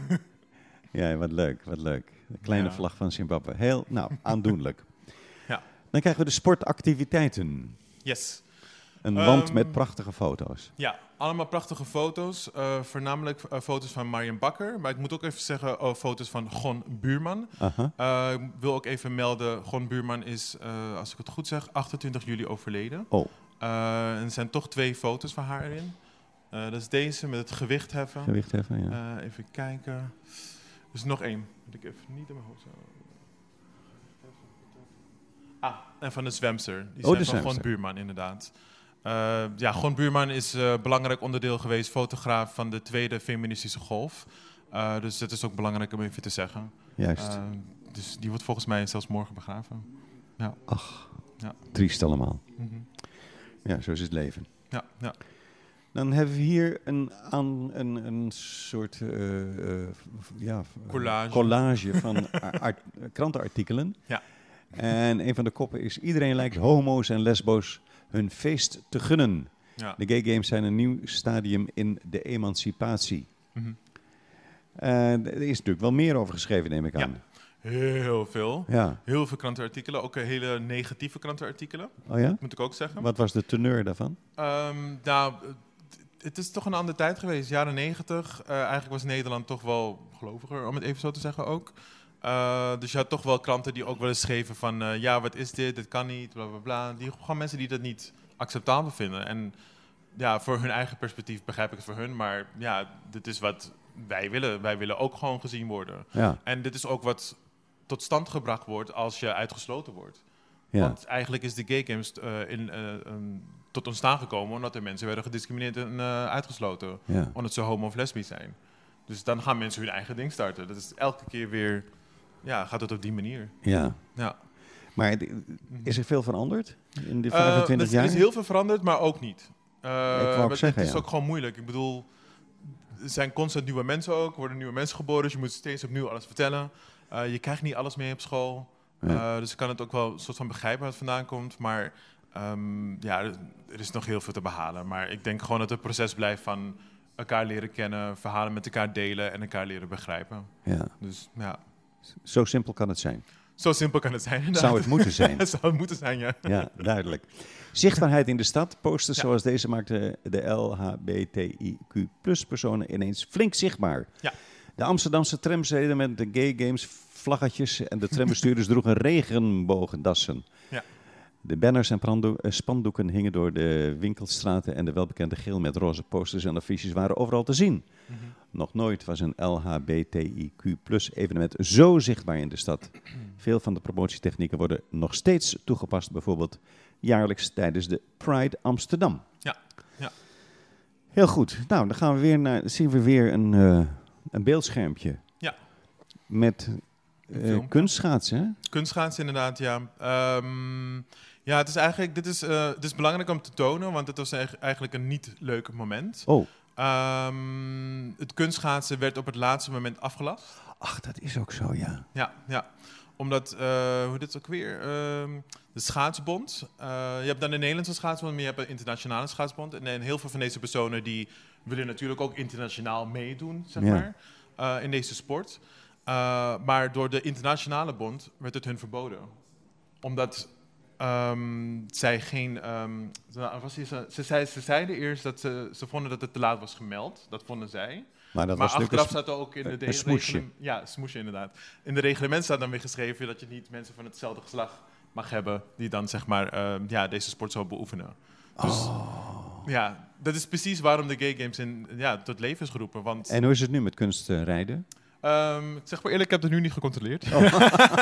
Ja, wat leuk, wat leuk. De kleine Ja. vlag van Zimbabwe. Heel, nou, aandoenlijk. Ja. Dan krijgen we de sportactiviteiten. yes. Een Um, wand met prachtige foto's. Ja, allemaal prachtige foto's. Uh, voornamelijk uh, foto's van Marian Bakker. Maar ik moet ook even zeggen, oh, foto's van Gon Buurman. Aha. Uh, ik wil ook even melden, Gon Buurman is, uh, als ik het goed zeg, achtentwintig juli overleden. Oh, Uh, en er zijn toch twee foto's van haar erin. Uh, dat is deze met het gewicht heffen. gewicht heffen, ja. Uh, even kijken. Er is nog één. Moet ik even niet in mijn hoofd zo. Ah, en van de zwemster. Die Oh, zijn de van Gon zwemster. Buurman, inderdaad. Uh, ja, Gon Buurman is een uh, belangrijk onderdeel geweest, fotograaf van de tweede feministische golf. Uh, dus dat is ook belangrijk om even te zeggen. Juist. Uh, dus die wordt volgens mij zelfs morgen begraven. Ja. Ach, Ja. triest allemaal. Mm-hmm. Ja, zo is het leven. Ja, ja. Dan hebben we hier een, aan, een, een soort uh, uh, ja, Collage. collage van art, krantenartikelen. Ja. En een van de koppen is: iedereen lijkt homo's en lesbo's hun feest te gunnen. Ja. De Gay Games zijn een nieuw stadium in de emancipatie. Mm-hmm. Uh, er is natuurlijk wel meer over geschreven, neem ik aan. Heel veel. Ja. Heel veel krantenartikelen, ook hele negatieve krantenartikelen, Oh ja? moet ik ook zeggen. Wat was de teneur daarvan? Um, nou, het- het is toch een andere tijd geweest, jaren negentig. Uh, eigenlijk was Nederland toch wel geloviger, om het even zo te zeggen ook. Uh, dus je had toch wel kranten die ook wel eens schreven van, uh, ja, wat is dit, dit kan niet, bla bla bla. Die, gewoon mensen die dat niet acceptabel vinden. En ja, voor hun eigen perspectief begrijp ik het voor hun, maar ja, dit is wat wij willen. Wij willen ook gewoon gezien worden. Ja. En dit is ook wat tot stand gebracht wordt als je uitgesloten wordt. Ja. Want eigenlijk is de Gay Games uh, in, uh, um, tot ontstaan gekomen omdat er mensen werden gediscrimineerd en uh, uitgesloten. Ja. Omdat ze homo of lesbisch zijn. Dus dan gaan mensen hun eigen ding starten. Dat is elke keer weer, ja, gaat het op die manier. Ja. Ja. Maar d- is er veel veranderd in de Uh, vijfentwintig er jaar? is heel veel veranderd, maar ook niet. Uh, wou ook maar zeggen, het is ja. ook gewoon moeilijk. Ik bedoel, er zijn constant nieuwe mensen ook. Er worden nieuwe mensen geboren, dus je moet steeds opnieuw alles vertellen. Uh, je krijgt niet alles mee op school. Nee. Uh, dus ik kan het ook wel een soort van begrijpen waar het vandaan komt. Maar um, ja, er, er is nog heel veel te behalen. Maar ik denk gewoon dat het proces blijft van elkaar leren kennen, verhalen met elkaar delen en elkaar leren begrijpen. Ja. Dus ja, Zo simpel kan het zijn. zo simpel kan het zijn. inderdaad. Zou het moeten zijn. Het zou het moeten zijn, ja. Ja, duidelijk. Zichtbaarheid in de stad. Posters Ja. zoals deze maakten de L H B T I Q plus personen ineens flink zichtbaar. Ja. De Amsterdamse trams reden met de Gay Games vlaggetjes en de trambestuurders droegen regenbogendassen. Ja. De banners en brando- uh, spandoeken hingen door de winkelstraten en de welbekende geel met roze posters en affiches waren overal te zien. Mm-hmm. Nog nooit was een L H B T I Q plus evenement zo zichtbaar in de stad. Veel van de promotietechnieken worden nog steeds toegepast, bijvoorbeeld jaarlijks tijdens de Pride Amsterdam. Ja, ja. Heel goed. Nou, dan gaan we weer naar, zien we weer een, uh, een beeldschermpje. Ja. Met uh, kunstschaatsen, hè? Kunstschaatsen, inderdaad, ja. Um, ja, het is eigenlijk, dit is, uh, het is belangrijk om te tonen, want het was eigenlijk een niet leuk moment. Oh. Um, het kunstschaatsen werd op het laatste moment afgelast. Ach, dat is ook zo, ja. Ja, ja. Omdat, uh, hoe dit ook weer, uh, de schaatsbond. Uh, je hebt dan de Nederlandse schaatsbond, maar je hebt een internationale schaatsbond. En, en heel veel van deze personen die willen natuurlijk ook internationaal meedoen, zeg ja. maar, uh, in deze sport. Uh, maar door de internationale bond werd het hun verboden. Omdat um, zij geen... Um, was die, ze, ze, zei, ze zeiden eerst dat ze, ze vonden dat het te laat was gemeld. Dat vonden zij. Maar, dat maar was achteraf een, staat er ook in de... de een smoesje. reglement, ja, smoesje inderdaad. In de reglement staat dan weer geschreven dat je niet mensen van hetzelfde geslacht mag hebben die dan zeg maar uh, ja, deze sport zou beoefenen. Dus oh. ja, dat is precies waarom de Gay Games in, ja, tot leven is geroepen. Want, en hoe is het nu met kunstrijden? Um, ik zeg maar eerlijk, ik heb het nu niet gecontroleerd. Oh.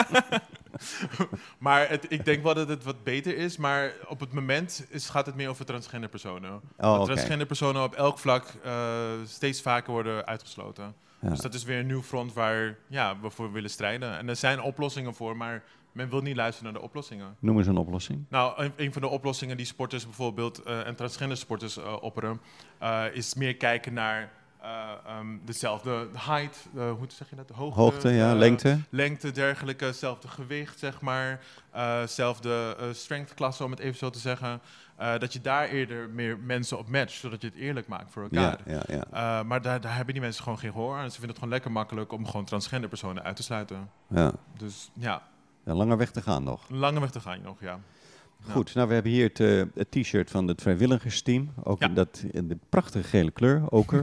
Maar het, ik denk wel dat het wat beter is. Maar op het moment is, gaat het meer over transgender personen. Oh, dat okay. transgender personen op elk vlak uh, steeds vaker worden uitgesloten. Ja. Dus dat is weer een nieuw front waar ja, we voor willen strijden. En er zijn oplossingen voor, maar men wil niet luisteren naar de oplossingen. Noem eens een oplossing. Nou, een, een van de oplossingen die sporters bijvoorbeeld uh, en transgender sporters uh, opperen, uh, is meer kijken naar Uh, um, dezelfde height, uh, hoe zeg je dat? Hoogte, Hoogte ja, uh, lengte. Lengte, dergelijke, hetzelfde gewicht, zeg maar. Hetzelfde uh, uh, strengthklasse, om het even zo te zeggen. Uh, dat je daar eerder meer mensen op matcht, zodat je het eerlijk maakt voor elkaar. Ja, ja, ja. Uh, maar daar, daar hebben die mensen gewoon geen gehoor aan. Ze vinden het gewoon lekker makkelijk om gewoon transgender personen uit te sluiten. Ja. Dus ja. Een lange weg te gaan nog. Een lange weg te gaan nog, ja. Goed, ja. Nou we hebben hier het, uh, het t-shirt van het vrijwilligersteam. Ook ja. in, dat, in de prachtige gele kleur, oker.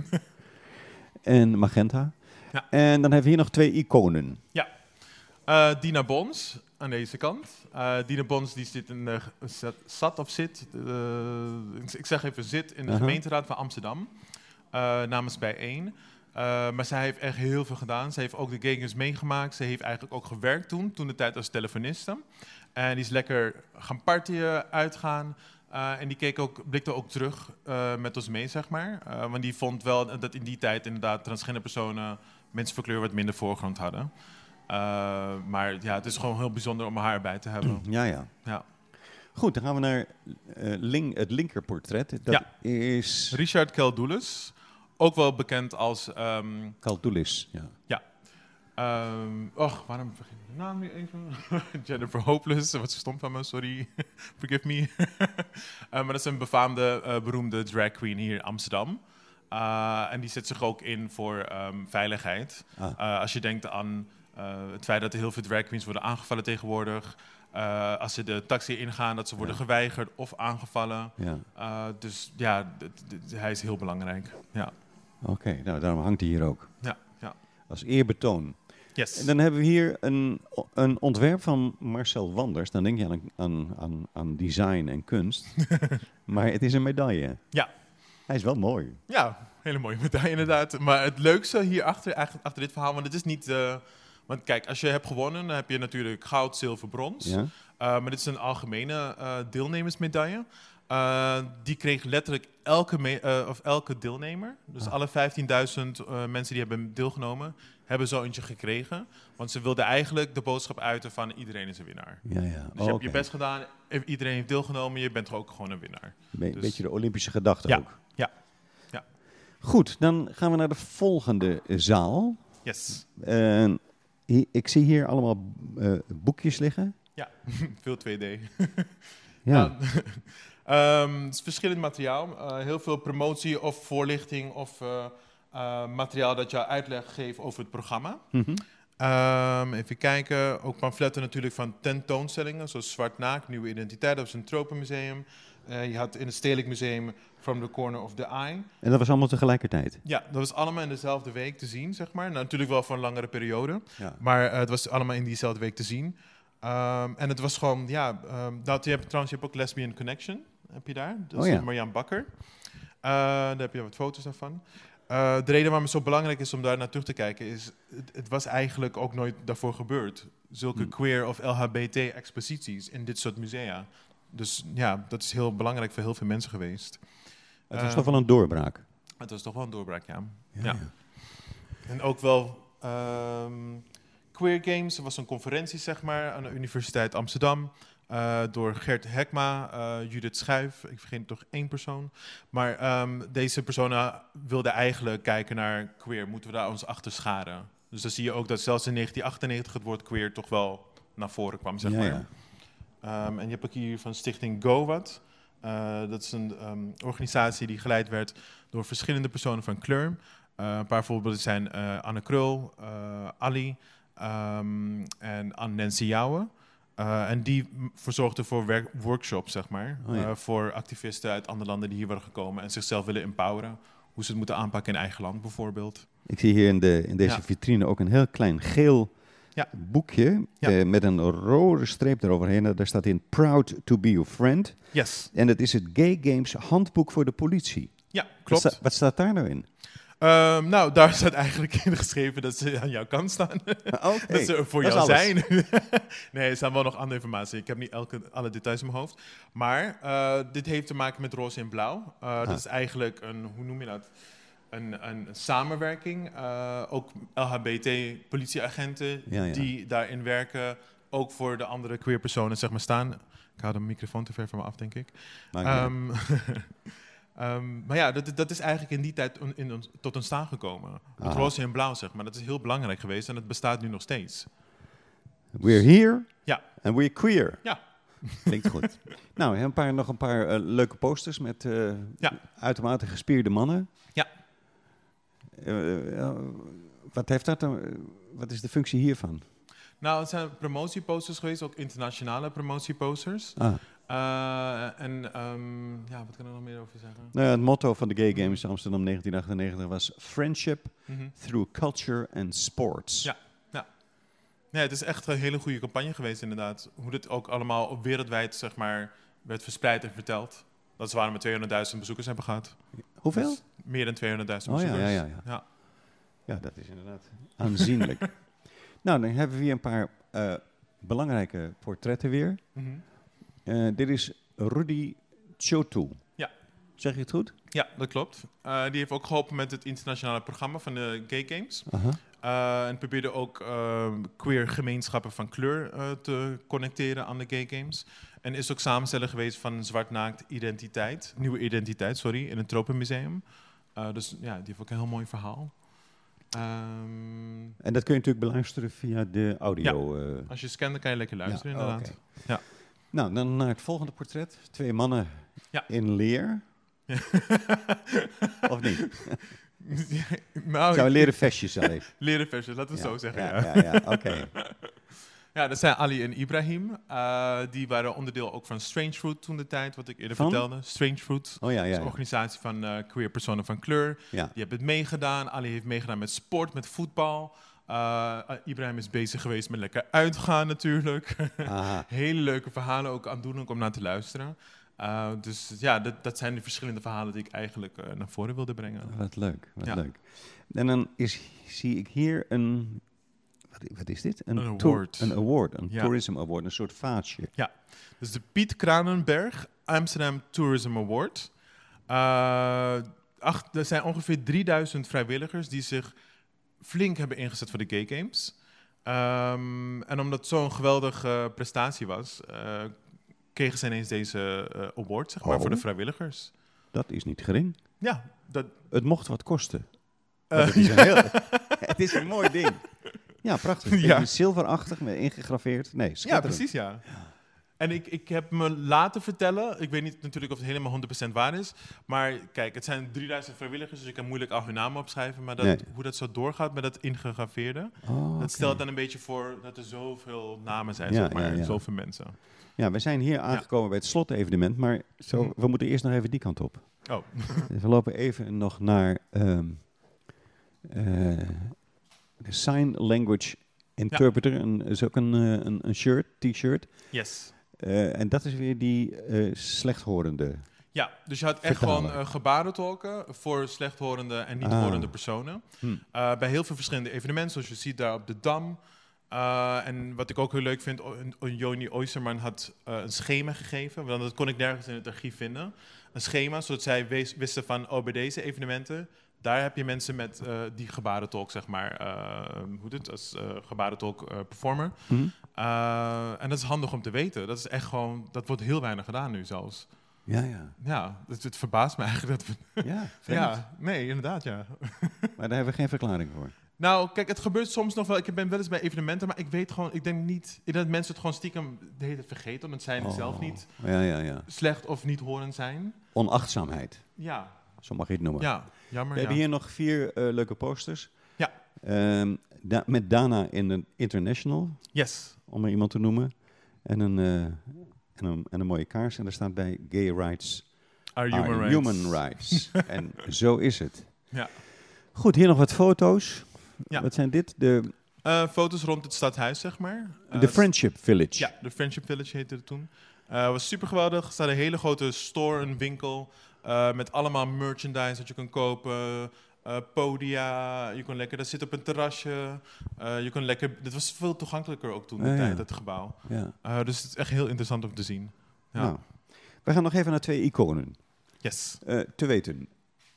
En magenta. Ja. En dan hebben we hier nog twee iconen. Ja. Uh, Dina Bons aan deze kant. Uh, Dina Bons die zit in de, zat of zit, uh, ik zeg even zit, in de uh-huh. gemeenteraad van Amsterdam. Uh, namens bijeen. Uh, maar zij heeft echt heel veel gedaan. Ze heeft ook de Gay Games meegemaakt. Ze heeft eigenlijk ook gewerkt toen, toen de tijd als telefoniste. En die is lekker gaan partyen, uitgaan. Uh, en die keek ook, blikte ook terug uh, met ons mee, zeg maar. Uh, want die vond wel dat in die tijd inderdaad transgender personen, mensen van kleur wat minder voorgrond hadden. Uh, maar ja, het is gewoon heel bijzonder om haar erbij te hebben. Ja, ja. ja. Goed, dan gaan we naar uh, link, het linkerportret. Dat ja. is... Richard Keldoulis, ook wel bekend als... Um, Keldoulis, ja. Ja. Um, och, waarom vergeet ik de naam nu even? Jennifer Hopeless, wat stom van me, sorry. Forgive me. uh, maar dat is een befaamde, uh, beroemde drag queen hier in Amsterdam. Uh, en die zet zich ook in voor um, veiligheid. Ah. Uh, als je denkt aan uh, het feit dat er heel veel drag queens worden aangevallen tegenwoordig. Uh, als ze de taxi ingaan, dat ze worden ja. geweigerd of aangevallen. Ja. Uh, dus ja, d- d- d- hij is heel belangrijk. Ja. Oké, okay, nou daarom hangt hij hier ook. Ja, ja. Als eerbetoon. Yes. En dan hebben we hier een, een ontwerp van Marcel Wanders. Dan denk je aan, aan, aan, aan design en kunst. Maar het is een medaille. Ja. Hij is wel mooi. Ja, hele mooie medaille inderdaad. Maar het leukste hierachter, eigenlijk achter dit verhaal, want het is niet... Uh, want kijk, als je hebt gewonnen, dan heb je natuurlijk goud, zilver, brons. Ja. Uh, maar dit is een algemene uh, deelnemersmedaille. Uh, die kreeg letterlijk elke, me- uh, of elke deelnemer. Dus ah. alle vijftienduizend uh, mensen die hebben deelgenomen, hebben zo eentje gekregen. Want ze wilden eigenlijk de boodschap uiten van iedereen is een winnaar. Ja, ja. Dus oh, je hebt okay. je best gedaan, iedereen heeft deelgenomen, je bent toch ook gewoon een winnaar. Een dus beetje de Olympische gedachte ja. ook. Ja. ja. Goed, dan gaan we naar de volgende zaal. Yes. Uh, ik zie hier allemaal uh, boekjes liggen. Ja, veel twee D. ja. um, het is verschillend materiaal. Uh, heel veel promotie of voorlichting of uh, uh, materiaal dat jou uitleg geeft over het programma. Mm-hmm. Um, even kijken. Ook pamfletten natuurlijk van tentoonstellingen, zoals Zwart Naakt, Nieuwe Identiteit. Dat is een tropenmuseum. Uh, je had in het Stedelijk Museum From the Corner of the Eye. En dat was allemaal tegelijkertijd? Ja, dat was allemaal in dezelfde week te zien, zeg maar. Nou, natuurlijk wel voor een langere periode. Ja. Maar uh, het was allemaal in diezelfde week te zien. Um, en het was gewoon, ja, um, dat, je hebt, trouwens, je hebt ook Lesbian Connection, heb je daar. Dat is oh, ja. Marjaan Bakker. Uh, daar heb je wat foto's daarvan. Uh, de reden waarom het zo belangrijk is om daar naar terug te kijken is, het, het was eigenlijk ook nooit daarvoor gebeurd. Zulke hmm. queer of L H B T-exposities in dit soort musea. Dus ja, dat is heel belangrijk voor heel veel mensen geweest. Het was uh, toch wel een doorbraak? Het was toch wel een doorbraak, ja. ja, ja. ja. En ook wel um, Queer Games. Er was een conferentie, zeg maar, aan de Universiteit Amsterdam. Uh, door Gert Hekma, uh, Judith Schuif, ik vergeet toch één persoon. Maar um, deze personen wilden eigenlijk kijken naar queer. Moeten we daar ons achter scharen? Dus dan zie je ook dat zelfs in negentien achtennegentig het woord queer toch wel naar voren kwam, zeg ja, maar. Ja. Um, en je hebt ook hier van Stichting GoWat. Uh, dat is een um, organisatie die geleid werd door verschillende personen van kleur. Uh, een paar voorbeelden zijn uh, Anne Krul, uh, Ali um, en Anne-Nancy Jouwen. Uh, en die verzorgden voor werk- workshops, zeg maar. Oh, ja. uh, voor activisten uit andere landen die hier waren gekomen en zichzelf willen empoweren. Hoe ze het moeten aanpakken in eigen land, bijvoorbeeld. Ik zie hier in, de, in deze ja. vitrine ook een heel klein geel ja. boekje. Ja. Uh, met een rode streep eroverheen. Daar staat in Proud to be your friend. Yes. En dat is het Gay Games handboek voor de politie. Ja, klopt. Wat, sta, wat staat daar nou in? Um, nou, daar staat eigenlijk in geschreven dat ze aan jouw kant staan. Okay. Dat ze er voor dat jou zijn. Nee, er staan wel nog andere informatie. Ik heb niet elke, alle details in mijn hoofd. Maar uh, dit heeft te maken met roze en blauw. Uh, ah. Dat is eigenlijk een, hoe noem je dat? Een, een samenwerking. Uh, ook L H B T-politieagenten ja, ja. die daarin werken. Ook voor de andere queer personen, zeg maar, staan. Ik hou de microfoon te ver van me af, denk ik. Um, Um, maar ja, dat, dat is eigenlijk in die tijd in, in, tot ontstaan gekomen. Het roze en blauw, zeg maar. Dat is heel belangrijk geweest en het bestaat nu nog steeds. We're here ja. and we're queer. Ja. Klinkt goed. Nou, een paar, nog een paar uh, leuke posters met uh, ja. uitermate gespierde mannen. Ja. Uh, uh, wat heeft dat dan? Uh, wat is de functie hiervan? Nou, het zijn promotieposters geweest, ook internationale promotieposters. Ah. Uh, en um, ja, wat kan ik er nog meer over zeggen? Nou ja, het motto van de Gay Games Amsterdam negentien achtennegentig was Friendship mm-hmm. through culture and sports. Ja, ja. Nee, het is echt een hele goede campagne geweest inderdaad. Hoe dit ook allemaal wereldwijd, zeg maar, werd verspreid en verteld. Dat ze waren met tweehonderdduizend bezoekers hebben gehad. Hoeveel? Dus meer dan tweehonderdduizend oh, bezoekers. Ja, ja, ja. Ja, ja dat is inderdaad aanzienlijk. Nou, dan hebben we hier een paar uh, belangrijke portretten weer. Mm-hmm. Uh, dit is Rudy Chotu. Ja. Zeg je het goed? Ja, dat klopt. Uh, die heeft ook geholpen met het internationale programma van de Gay Games. Uh-huh. Uh, en probeerde ook uh, queer gemeenschappen van kleur uh, te connecteren aan de Gay Games. En is ook samensteller geweest van Zwart Naakt Identiteit, Nieuwe Identiteit, sorry, in het Tropenmuseum. Uh, dus ja, die heeft ook een heel mooi verhaal. Um, en dat kun je natuurlijk beluisteren via de audio. Ja, uh, als je scant, dan kan je lekker luisteren, ja, inderdaad. Okay. Ja. Nou, dan naar het volgende portret. Twee mannen ja. in leer. Ja. Of niet? nou, Zou leren vestjes zijn. Leren vestjes, laten we ja, zo zeggen. Ja, ja. ja, ja oké. Okay. Ja, dat zijn Ali en Ibrahim. Uh, die waren onderdeel ook van Strange Fruit toen de tijd, wat ik eerder van? vertelde. Strange Fruit. Oh ja, ja. Dat is een organisatie van uh, queer personen van kleur. Ja. Die hebben het meegedaan. Ali heeft meegedaan met sport, met voetbal. Uh, Ibrahim is bezig geweest met lekker uitgaan natuurlijk. Hele leuke verhalen, ook aandoenlijk om naar te luisteren. Uh, dus ja, dat, dat zijn de verschillende verhalen die ik eigenlijk uh, naar voren wilde brengen. Wat leuk, wat ja. leuk. En dan is, zie ik hier een... Wat, wat is dit? Een, een award. Een award, een ja. Tourism Award, een soort vaatje. Ja, dus de Piet Kranenberg Amsterdam Tourism Award. Uh, acht, er zijn ongeveer drieduizend vrijwilligers die zich flink hebben ingezet voor de Gay Games. Um, en omdat het zo'n geweldige prestatie was, uh, kregen ze ineens deze uh, award, zeg maar, oh, voor de vrijwilligers. Dat is niet gering. Ja. Dat... Het mocht wat kosten. Uh, het, is een heel, het is een mooi ding. Ja, prachtig. Ja. Zilverachtig, met ingegraveerd. Nee, ja, precies, ja. En ik, ik heb me laten vertellen, ik weet niet natuurlijk of het helemaal honderd procent waar is, maar kijk, het zijn drieduizend vrijwilligers, dus ik kan moeilijk al hun namen opschrijven, maar dat, nee. hoe dat zo doorgaat met dat ingegraveerde, oh, dat okay. stelt dan een beetje voor dat er zoveel namen zijn, ja, zeg maar, ja, ja. zoveel mensen. Ja, we zijn hier aangekomen ja. bij het slotevenement, maar zo, hm. we moeten eerst nog even die kant op. Oh. We lopen even nog naar um, uh, de Sign Language Interpreter, ja. een, is ook een, een, een shirt, t-shirt. Yes. Uh, en dat is weer die uh, slechthorende. Ja, dus je had echt Vertalen. gewoon uh, gebarentolken voor slechthorende en niet-horende ah. personen. Hm. Uh, bij heel veel verschillende evenementen, zoals je ziet daar op de Dam. Uh, en wat ik ook heel leuk vind, Joni Oyserman had uh, een schema gegeven. Want dat kon ik nergens in het archief vinden. Een schema, zodat zij wees, wisten van, oh, bij deze evenementen, daar heb je mensen met uh, die gebarentolk, zeg maar, uh, hoe heet het, als uh, gebarentolk uh, performer. Hm. Uh, en dat is handig om te weten. Dat is echt gewoon, dat wordt heel weinig gedaan nu zelfs. Ja, ja. Ja, het, het verbaast me eigenlijk dat we... Ja, ja, nee, inderdaad, ja. Maar daar hebben we geen verklaring voor. Nou, kijk, het gebeurt soms nog wel. Ik ben wel eens bij evenementen, maar ik weet gewoon, ik denk niet... Ik denk dat mensen het gewoon stiekem de hele tijd vergeten, omdat zij oh. zelf niet ja, ja, ja. slecht of niet horend zijn. Onachtzaamheid. Ja. Zo mag je het noemen. Ja, jammer. We ja. hebben hier nog vier uh, leuke posters. Ja. Um, da- met Dana in een International. Yes. Om er iemand te noemen. En een... Uh, En een, en een mooie kaars. En daar staat bij gay rights are human, are rights. human rights. En zo is het. Ja. Goed, hier nog wat foto's. Ja. Wat zijn dit? De uh, foto's rond het stadhuis, zeg maar. De uh, Friendship Village. Ja, de Friendship Village heette het toen. Het uh, was super geweldig. Er staat een hele grote store, een winkel. Uh, met allemaal merchandise dat je kan kopen. Uh, podia, je kon lekker, dat zit op een terrasje. Uh, je kon lekker, dit was veel toegankelijker ook toen, de ja, tijd, ja. het gebouw. Ja. Uh, dus het is echt heel interessant om te zien. Ja. Nou, we gaan nog even naar twee iconen. Yes. Uh, te weten,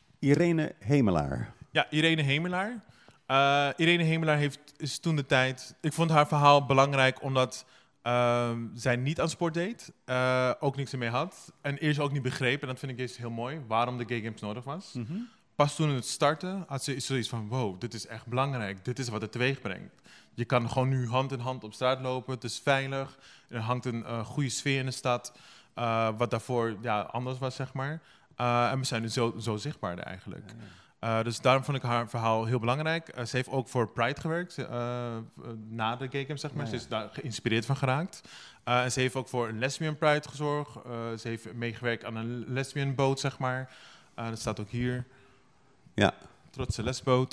Irene Hemelaar. Ja, Irene Hemelaar. Uh, Irene Hemelaar heeft, is toen de tijd... Ik vond haar verhaal belangrijk omdat uh, zij niet aan sport deed. Uh, ook niks ermee had. En eerst ook niet begreep, en dat vind ik eerst heel mooi, waarom de Gay Games nodig was. Mm-hmm. Pas toen het startte, had ze zoiets van, wow, dit is echt belangrijk. Dit is wat het teweeg brengt. Je kan gewoon nu hand in hand op straat lopen. Het is veilig. Er hangt een uh, goede sfeer in de stad. Uh, wat daarvoor ja, anders was, zeg maar. Uh, en we zijn nu zo, zo zichtbaar eigenlijk. Uh, dus daarom vond ik haar verhaal heel belangrijk. Uh, ze heeft ook voor Pride gewerkt. Uh, uh, na de Gay Games, zeg maar. Ja, ja. Ze is daar geïnspireerd van geraakt. Uh, en ze heeft ook voor een lesbian Pride gezorgd. Uh, ze heeft meegewerkt aan een lesbian boot, zeg maar. Uh, dat staat ook hier. Ja. Trotse lesboot.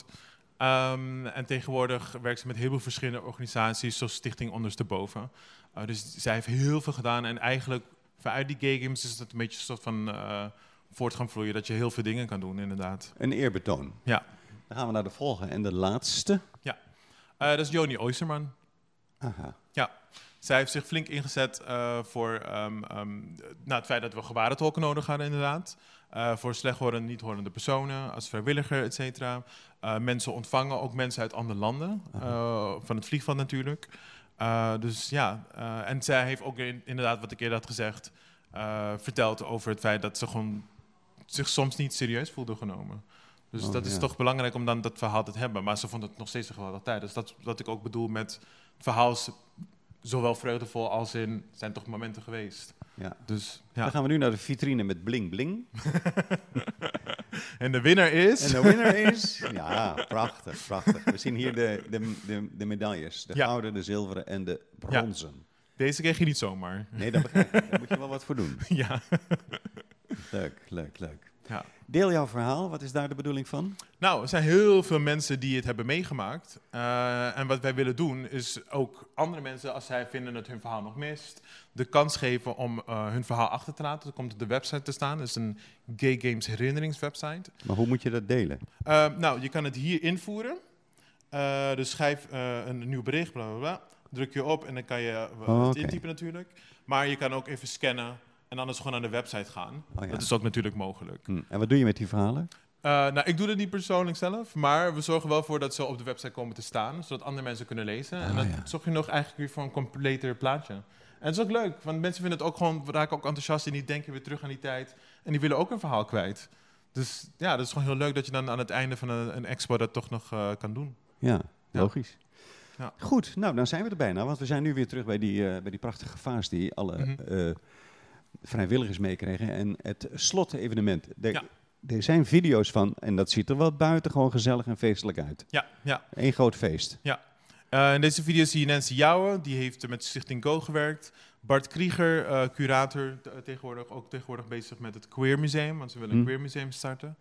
Um, en tegenwoordig werkt ze met heel veel verschillende organisaties, zoals Stichting Ondersteboven. Uh, dus zij heeft heel veel gedaan. En eigenlijk, vanuit die Gay Games is het een beetje een soort van uh, voort gaan vloeien, dat je heel veel dingen kan doen, inderdaad. Een eerbetoon. Ja. Dan gaan we naar de volgende. En de laatste? Ja. Uh, dat is Joni Oyserman. Aha. Ja. Zij heeft zich flink ingezet uh, voor um, um, nou, het feit dat we gebarentolken nodig hadden, inderdaad. Uh, voor slechthorende, niet-horende personen, als vrijwilliger, et cetera. Uh, mensen ontvangen, ook mensen uit andere landen. Uh, van het vliegveld natuurlijk. Uh, dus ja, uh, en zij heeft ook in, inderdaad, wat ik eerder had gezegd, uh, verteld over het feit dat ze gewoon zich soms niet serieus voelde genomen. Dus oh, dat ja. is toch belangrijk om dan dat verhaal te hebben. Maar ze vond het nog steeds een geweldige tijd. Dus dat wat ik ook bedoel met het verhaal is zowel vreugdevol als in zijn toch momenten geweest. Ja. Dus, ja. Dan gaan we nu naar de vitrine met bling bling. En de winnaar is... En de winnaar is... Ja, prachtig, prachtig. We zien hier de, de, de, de medailles. De ja. gouden, de zilveren en de bronzen. Ja. Deze kreeg je niet zomaar. Nee, dat begrijp ik. Daar moet je wel wat voor doen. Ja. Leuk, leuk, leuk. Ja. Deel jouw verhaal. Wat is daar de bedoeling van? Nou, er zijn heel veel mensen die het hebben meegemaakt. Uh, en wat wij willen doen is ook andere mensen, als zij vinden dat hun verhaal nog mist, de kans geven om uh, hun verhaal achter te laten. Dat komt op de website te staan. Dat is een Gay Games herinneringswebsite. Maar hoe moet je dat delen? Uh, nou, je kan het hier invoeren. Uh, dus schrijf uh, een nieuw bericht, bla bla bla. Druk je op en dan kan je uh, oh, het okay. intypen natuurlijk. Maar je kan ook even scannen en anders gewoon naar de website gaan. Oh, ja. Dat is ook natuurlijk mogelijk. Hm. En wat doe je met die verhalen? Uh, nou, ik doe het niet persoonlijk zelf, maar we zorgen wel voor dat ze op de website komen te staan, zodat andere mensen kunnen lezen. Ah, en dan ja. zorg je nog eigenlijk weer voor een completer plaatje. En dat is ook leuk, want mensen vinden het ook gewoon, we raken ook enthousiast en die denken weer terug aan die tijd. En die willen ook een verhaal kwijt. Dus ja, dat is gewoon heel leuk dat je dan aan het einde van een, een expo dat toch nog uh, kan doen. Ja, logisch. Ja. Goed, nou dan zijn we er bijna, want we zijn nu weer terug bij die, uh, bij die prachtige vaas die alle mm-hmm. uh, vrijwilligers meekregen. En het slotevenement. De, ja. Er zijn video's van en dat ziet er wel buitengewoon gezellig en feestelijk uit. Ja, ja. Eén groot feest. Ja. Uh, in deze video zie je Nancy Jouwen, die heeft met Stichting Go gewerkt. Bart Krieger, uh, curator, t- tegenwoordig ook tegenwoordig bezig met het Queer Museum, want ze willen een mm. Queer Museum starten.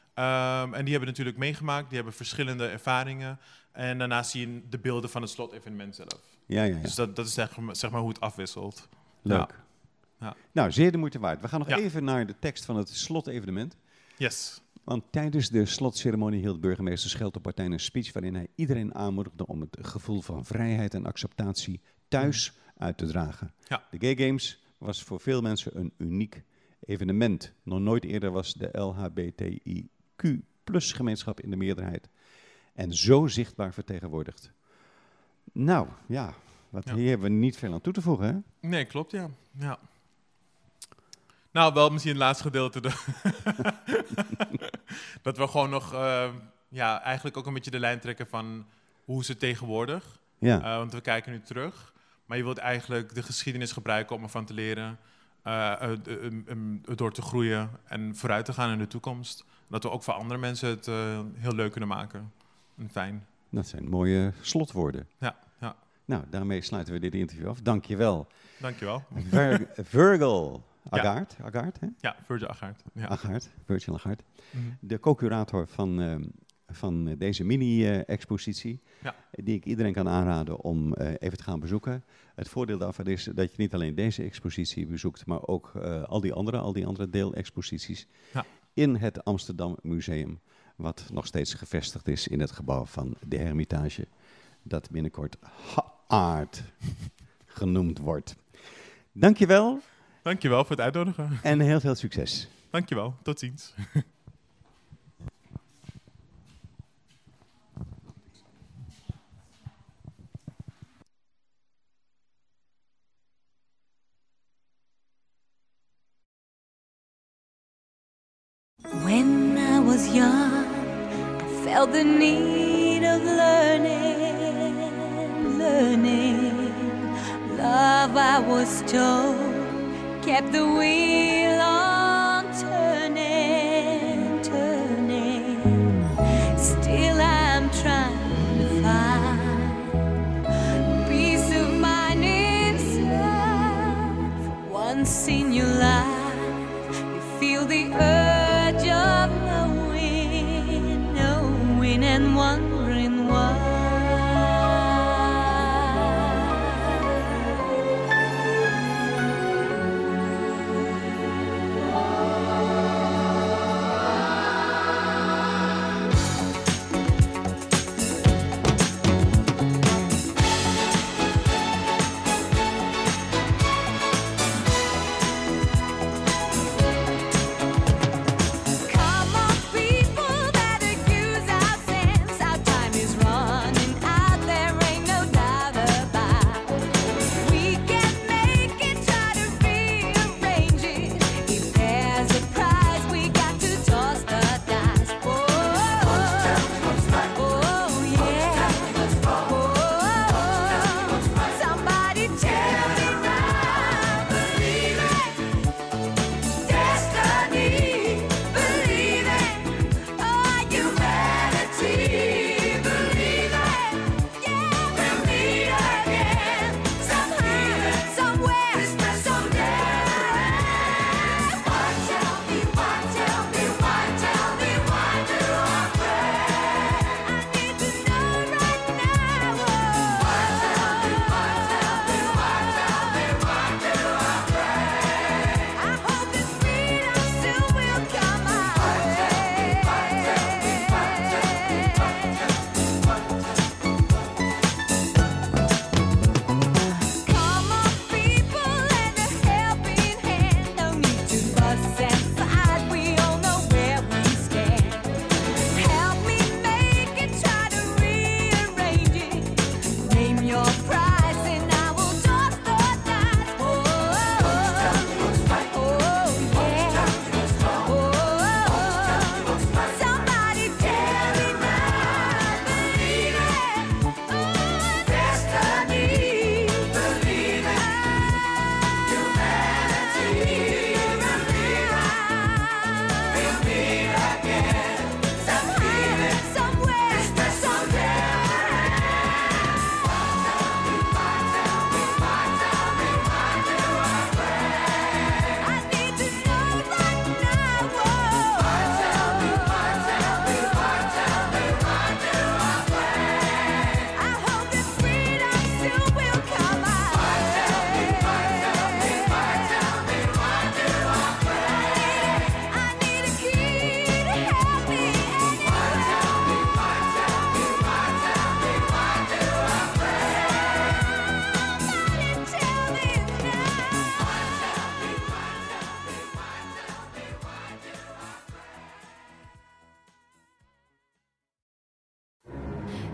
Um, en die hebben natuurlijk meegemaakt, die hebben verschillende ervaringen. En daarna zie je de beelden van het slotevenement zelf. Ja, ja, ja. Dus dat, dat is zeg maar, zeg maar hoe het afwisselt. Leuk. Ja. Ja. Nou, zeer de moeite waard. We gaan nog Ja. even naar de tekst van het slotevenement. Yes. Want tijdens de slotceremonie hield burgemeester Scheltoppartijn een speech waarin hij iedereen aanmoedigde om het gevoel van vrijheid en acceptatie thuis uit te dragen. Ja. De Gay Games was voor veel mensen een uniek evenement. Nog nooit eerder was de L H B T I Q plus gemeenschap in de meerderheid en zo zichtbaar vertegenwoordigd. Nou, ja, wat, Ja. hier hebben we niet veel aan toe te voegen, hè? Nee, klopt, ja. ja. Nou, wel misschien het laatste gedeelte. De dat we gewoon nog, uh, ja, eigenlijk ook een beetje de lijn trekken van hoe is het tegenwoordig. Ja. Uh, want we kijken nu terug. Maar je wilt eigenlijk de geschiedenis gebruiken om ervan te leren. Uh, uh, uh, um, um, door te groeien en vooruit te gaan in de toekomst. Dat we ook voor andere mensen het uh, heel leuk kunnen maken. En fijn. Dat zijn mooie slotwoorden. Ja, ja. Nou, daarmee sluiten we dit interview af. Dank je wel. Dankjewel. Vir- Virgil Agaard, ja. Agaard, hè? Ja, Virgil Agaard. Ja. Agaard, Virgil Agaard. Mm-hmm. De co-curator van, uh, van deze mini-expositie. Ja. Die ik iedereen kan aanraden om uh, even te gaan bezoeken. Het voordeel daarvan is dat je niet alleen deze expositie bezoekt, maar ook uh, al die andere, al die andere deelexposities. Ja. In het Amsterdam Museum. Wat nog steeds gevestigd is in het gebouw van de Hermitage. Dat binnenkort Art genoemd wordt. Dankjewel. Dankjewel voor het uitnodigen. En heel veel succes. Dankjewel. Tot ziens. When I was young, I felt the need of learning, learning. Love, I was told, kept the wheel on turning, turning. Still I'm trying to find peace of mind inside. For once in your life, you feel the urge of knowing, knowing and wondering why. Come on, people, better use our sense. Our time is running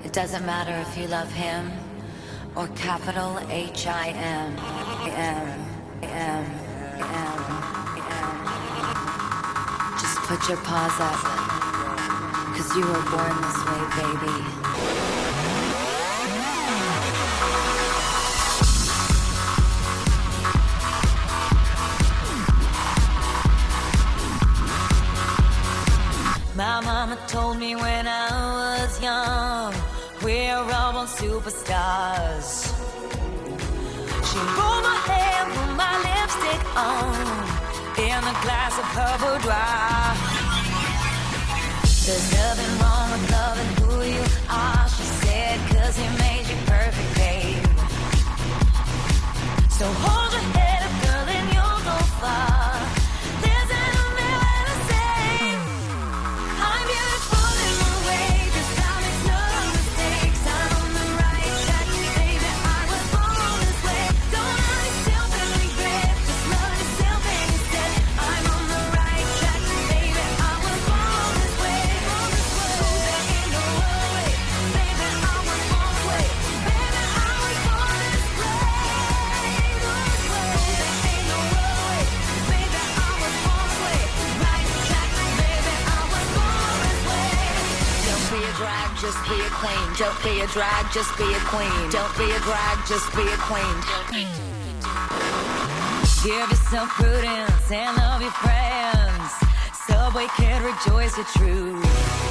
It doesn't matter if you love him or capital H I M. M. M. M. M. Just put your paws up, 'cause you were born this way, baby. My mama told me when I was young, we're all born superstars. She rolled my hair, put my lipstick on, in a glass of her boudoir. There's nothing wrong with loving who you are, she said, 'cause he made you perfect, babe. So hold your head up, girl, and you'll go far. Just be a queen. Don't be a drag, just be a queen. Don't be a drag, just be a queen. Give yourself prudence and love your friends. Subway kid, rejoice your truth.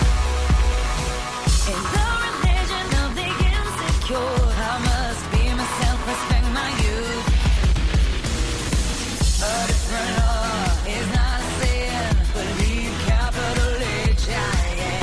In the religion of the insecure, I must be myself, respect my youth. A different law is not a sin. Believe capital H I M.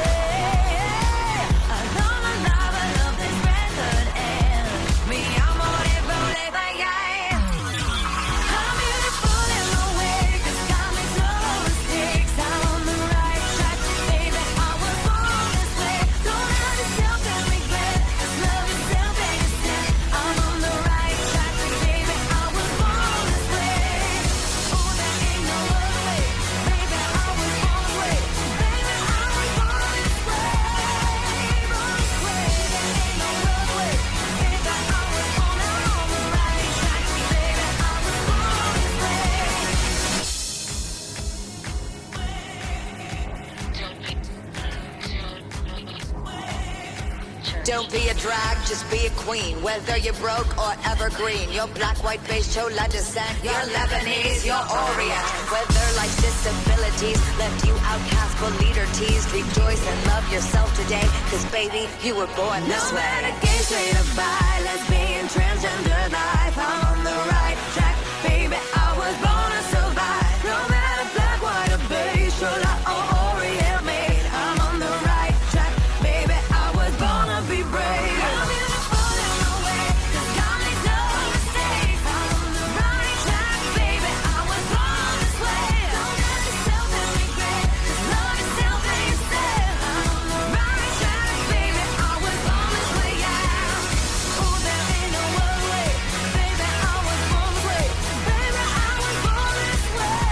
Don't be a drag, just be a queen. Whether you're broke or evergreen, you're black, white, beige, chola descent, you're Lebanese, you're Orient. Whether life's disabilities left you outcast but leader teased, rejoice and love yourself today, 'cause baby, you were born this way. No matter gay, straight or bi, lesbian, transgender life, I'm on the right track, baby, I was born to survive. No matter black, white or beige, chola or Orient made, I'm on the right track, baby, I was born to be brave. I'm beautiful in my way, 'cause God makes no mistakes. I'm on the right track, baby, I was born this way. Don't hurt yourself and regret, 'cause love yourself and yourself. I'm on the right track, baby, I was born this way, yeah. Oh, there ain't no other way, baby, I was born this way. Baby, I was born this way,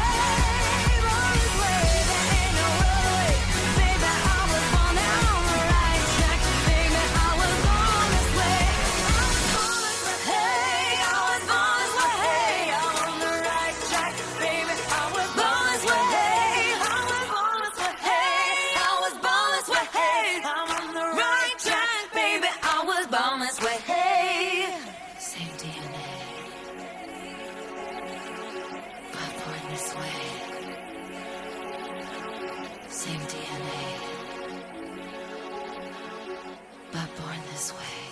born this way. There ain't no other way, baby, I was born now on the right track, baby, I was born this way. I was born this way, hey, I was born this way, hey, I'm on the right track, baby, I was born this way, hey, I was born this way, hey, I was born this way, hey, I'm on the right track, baby, I was born this way, hey. Same D N A, but born this way. Same D N A, but born this way.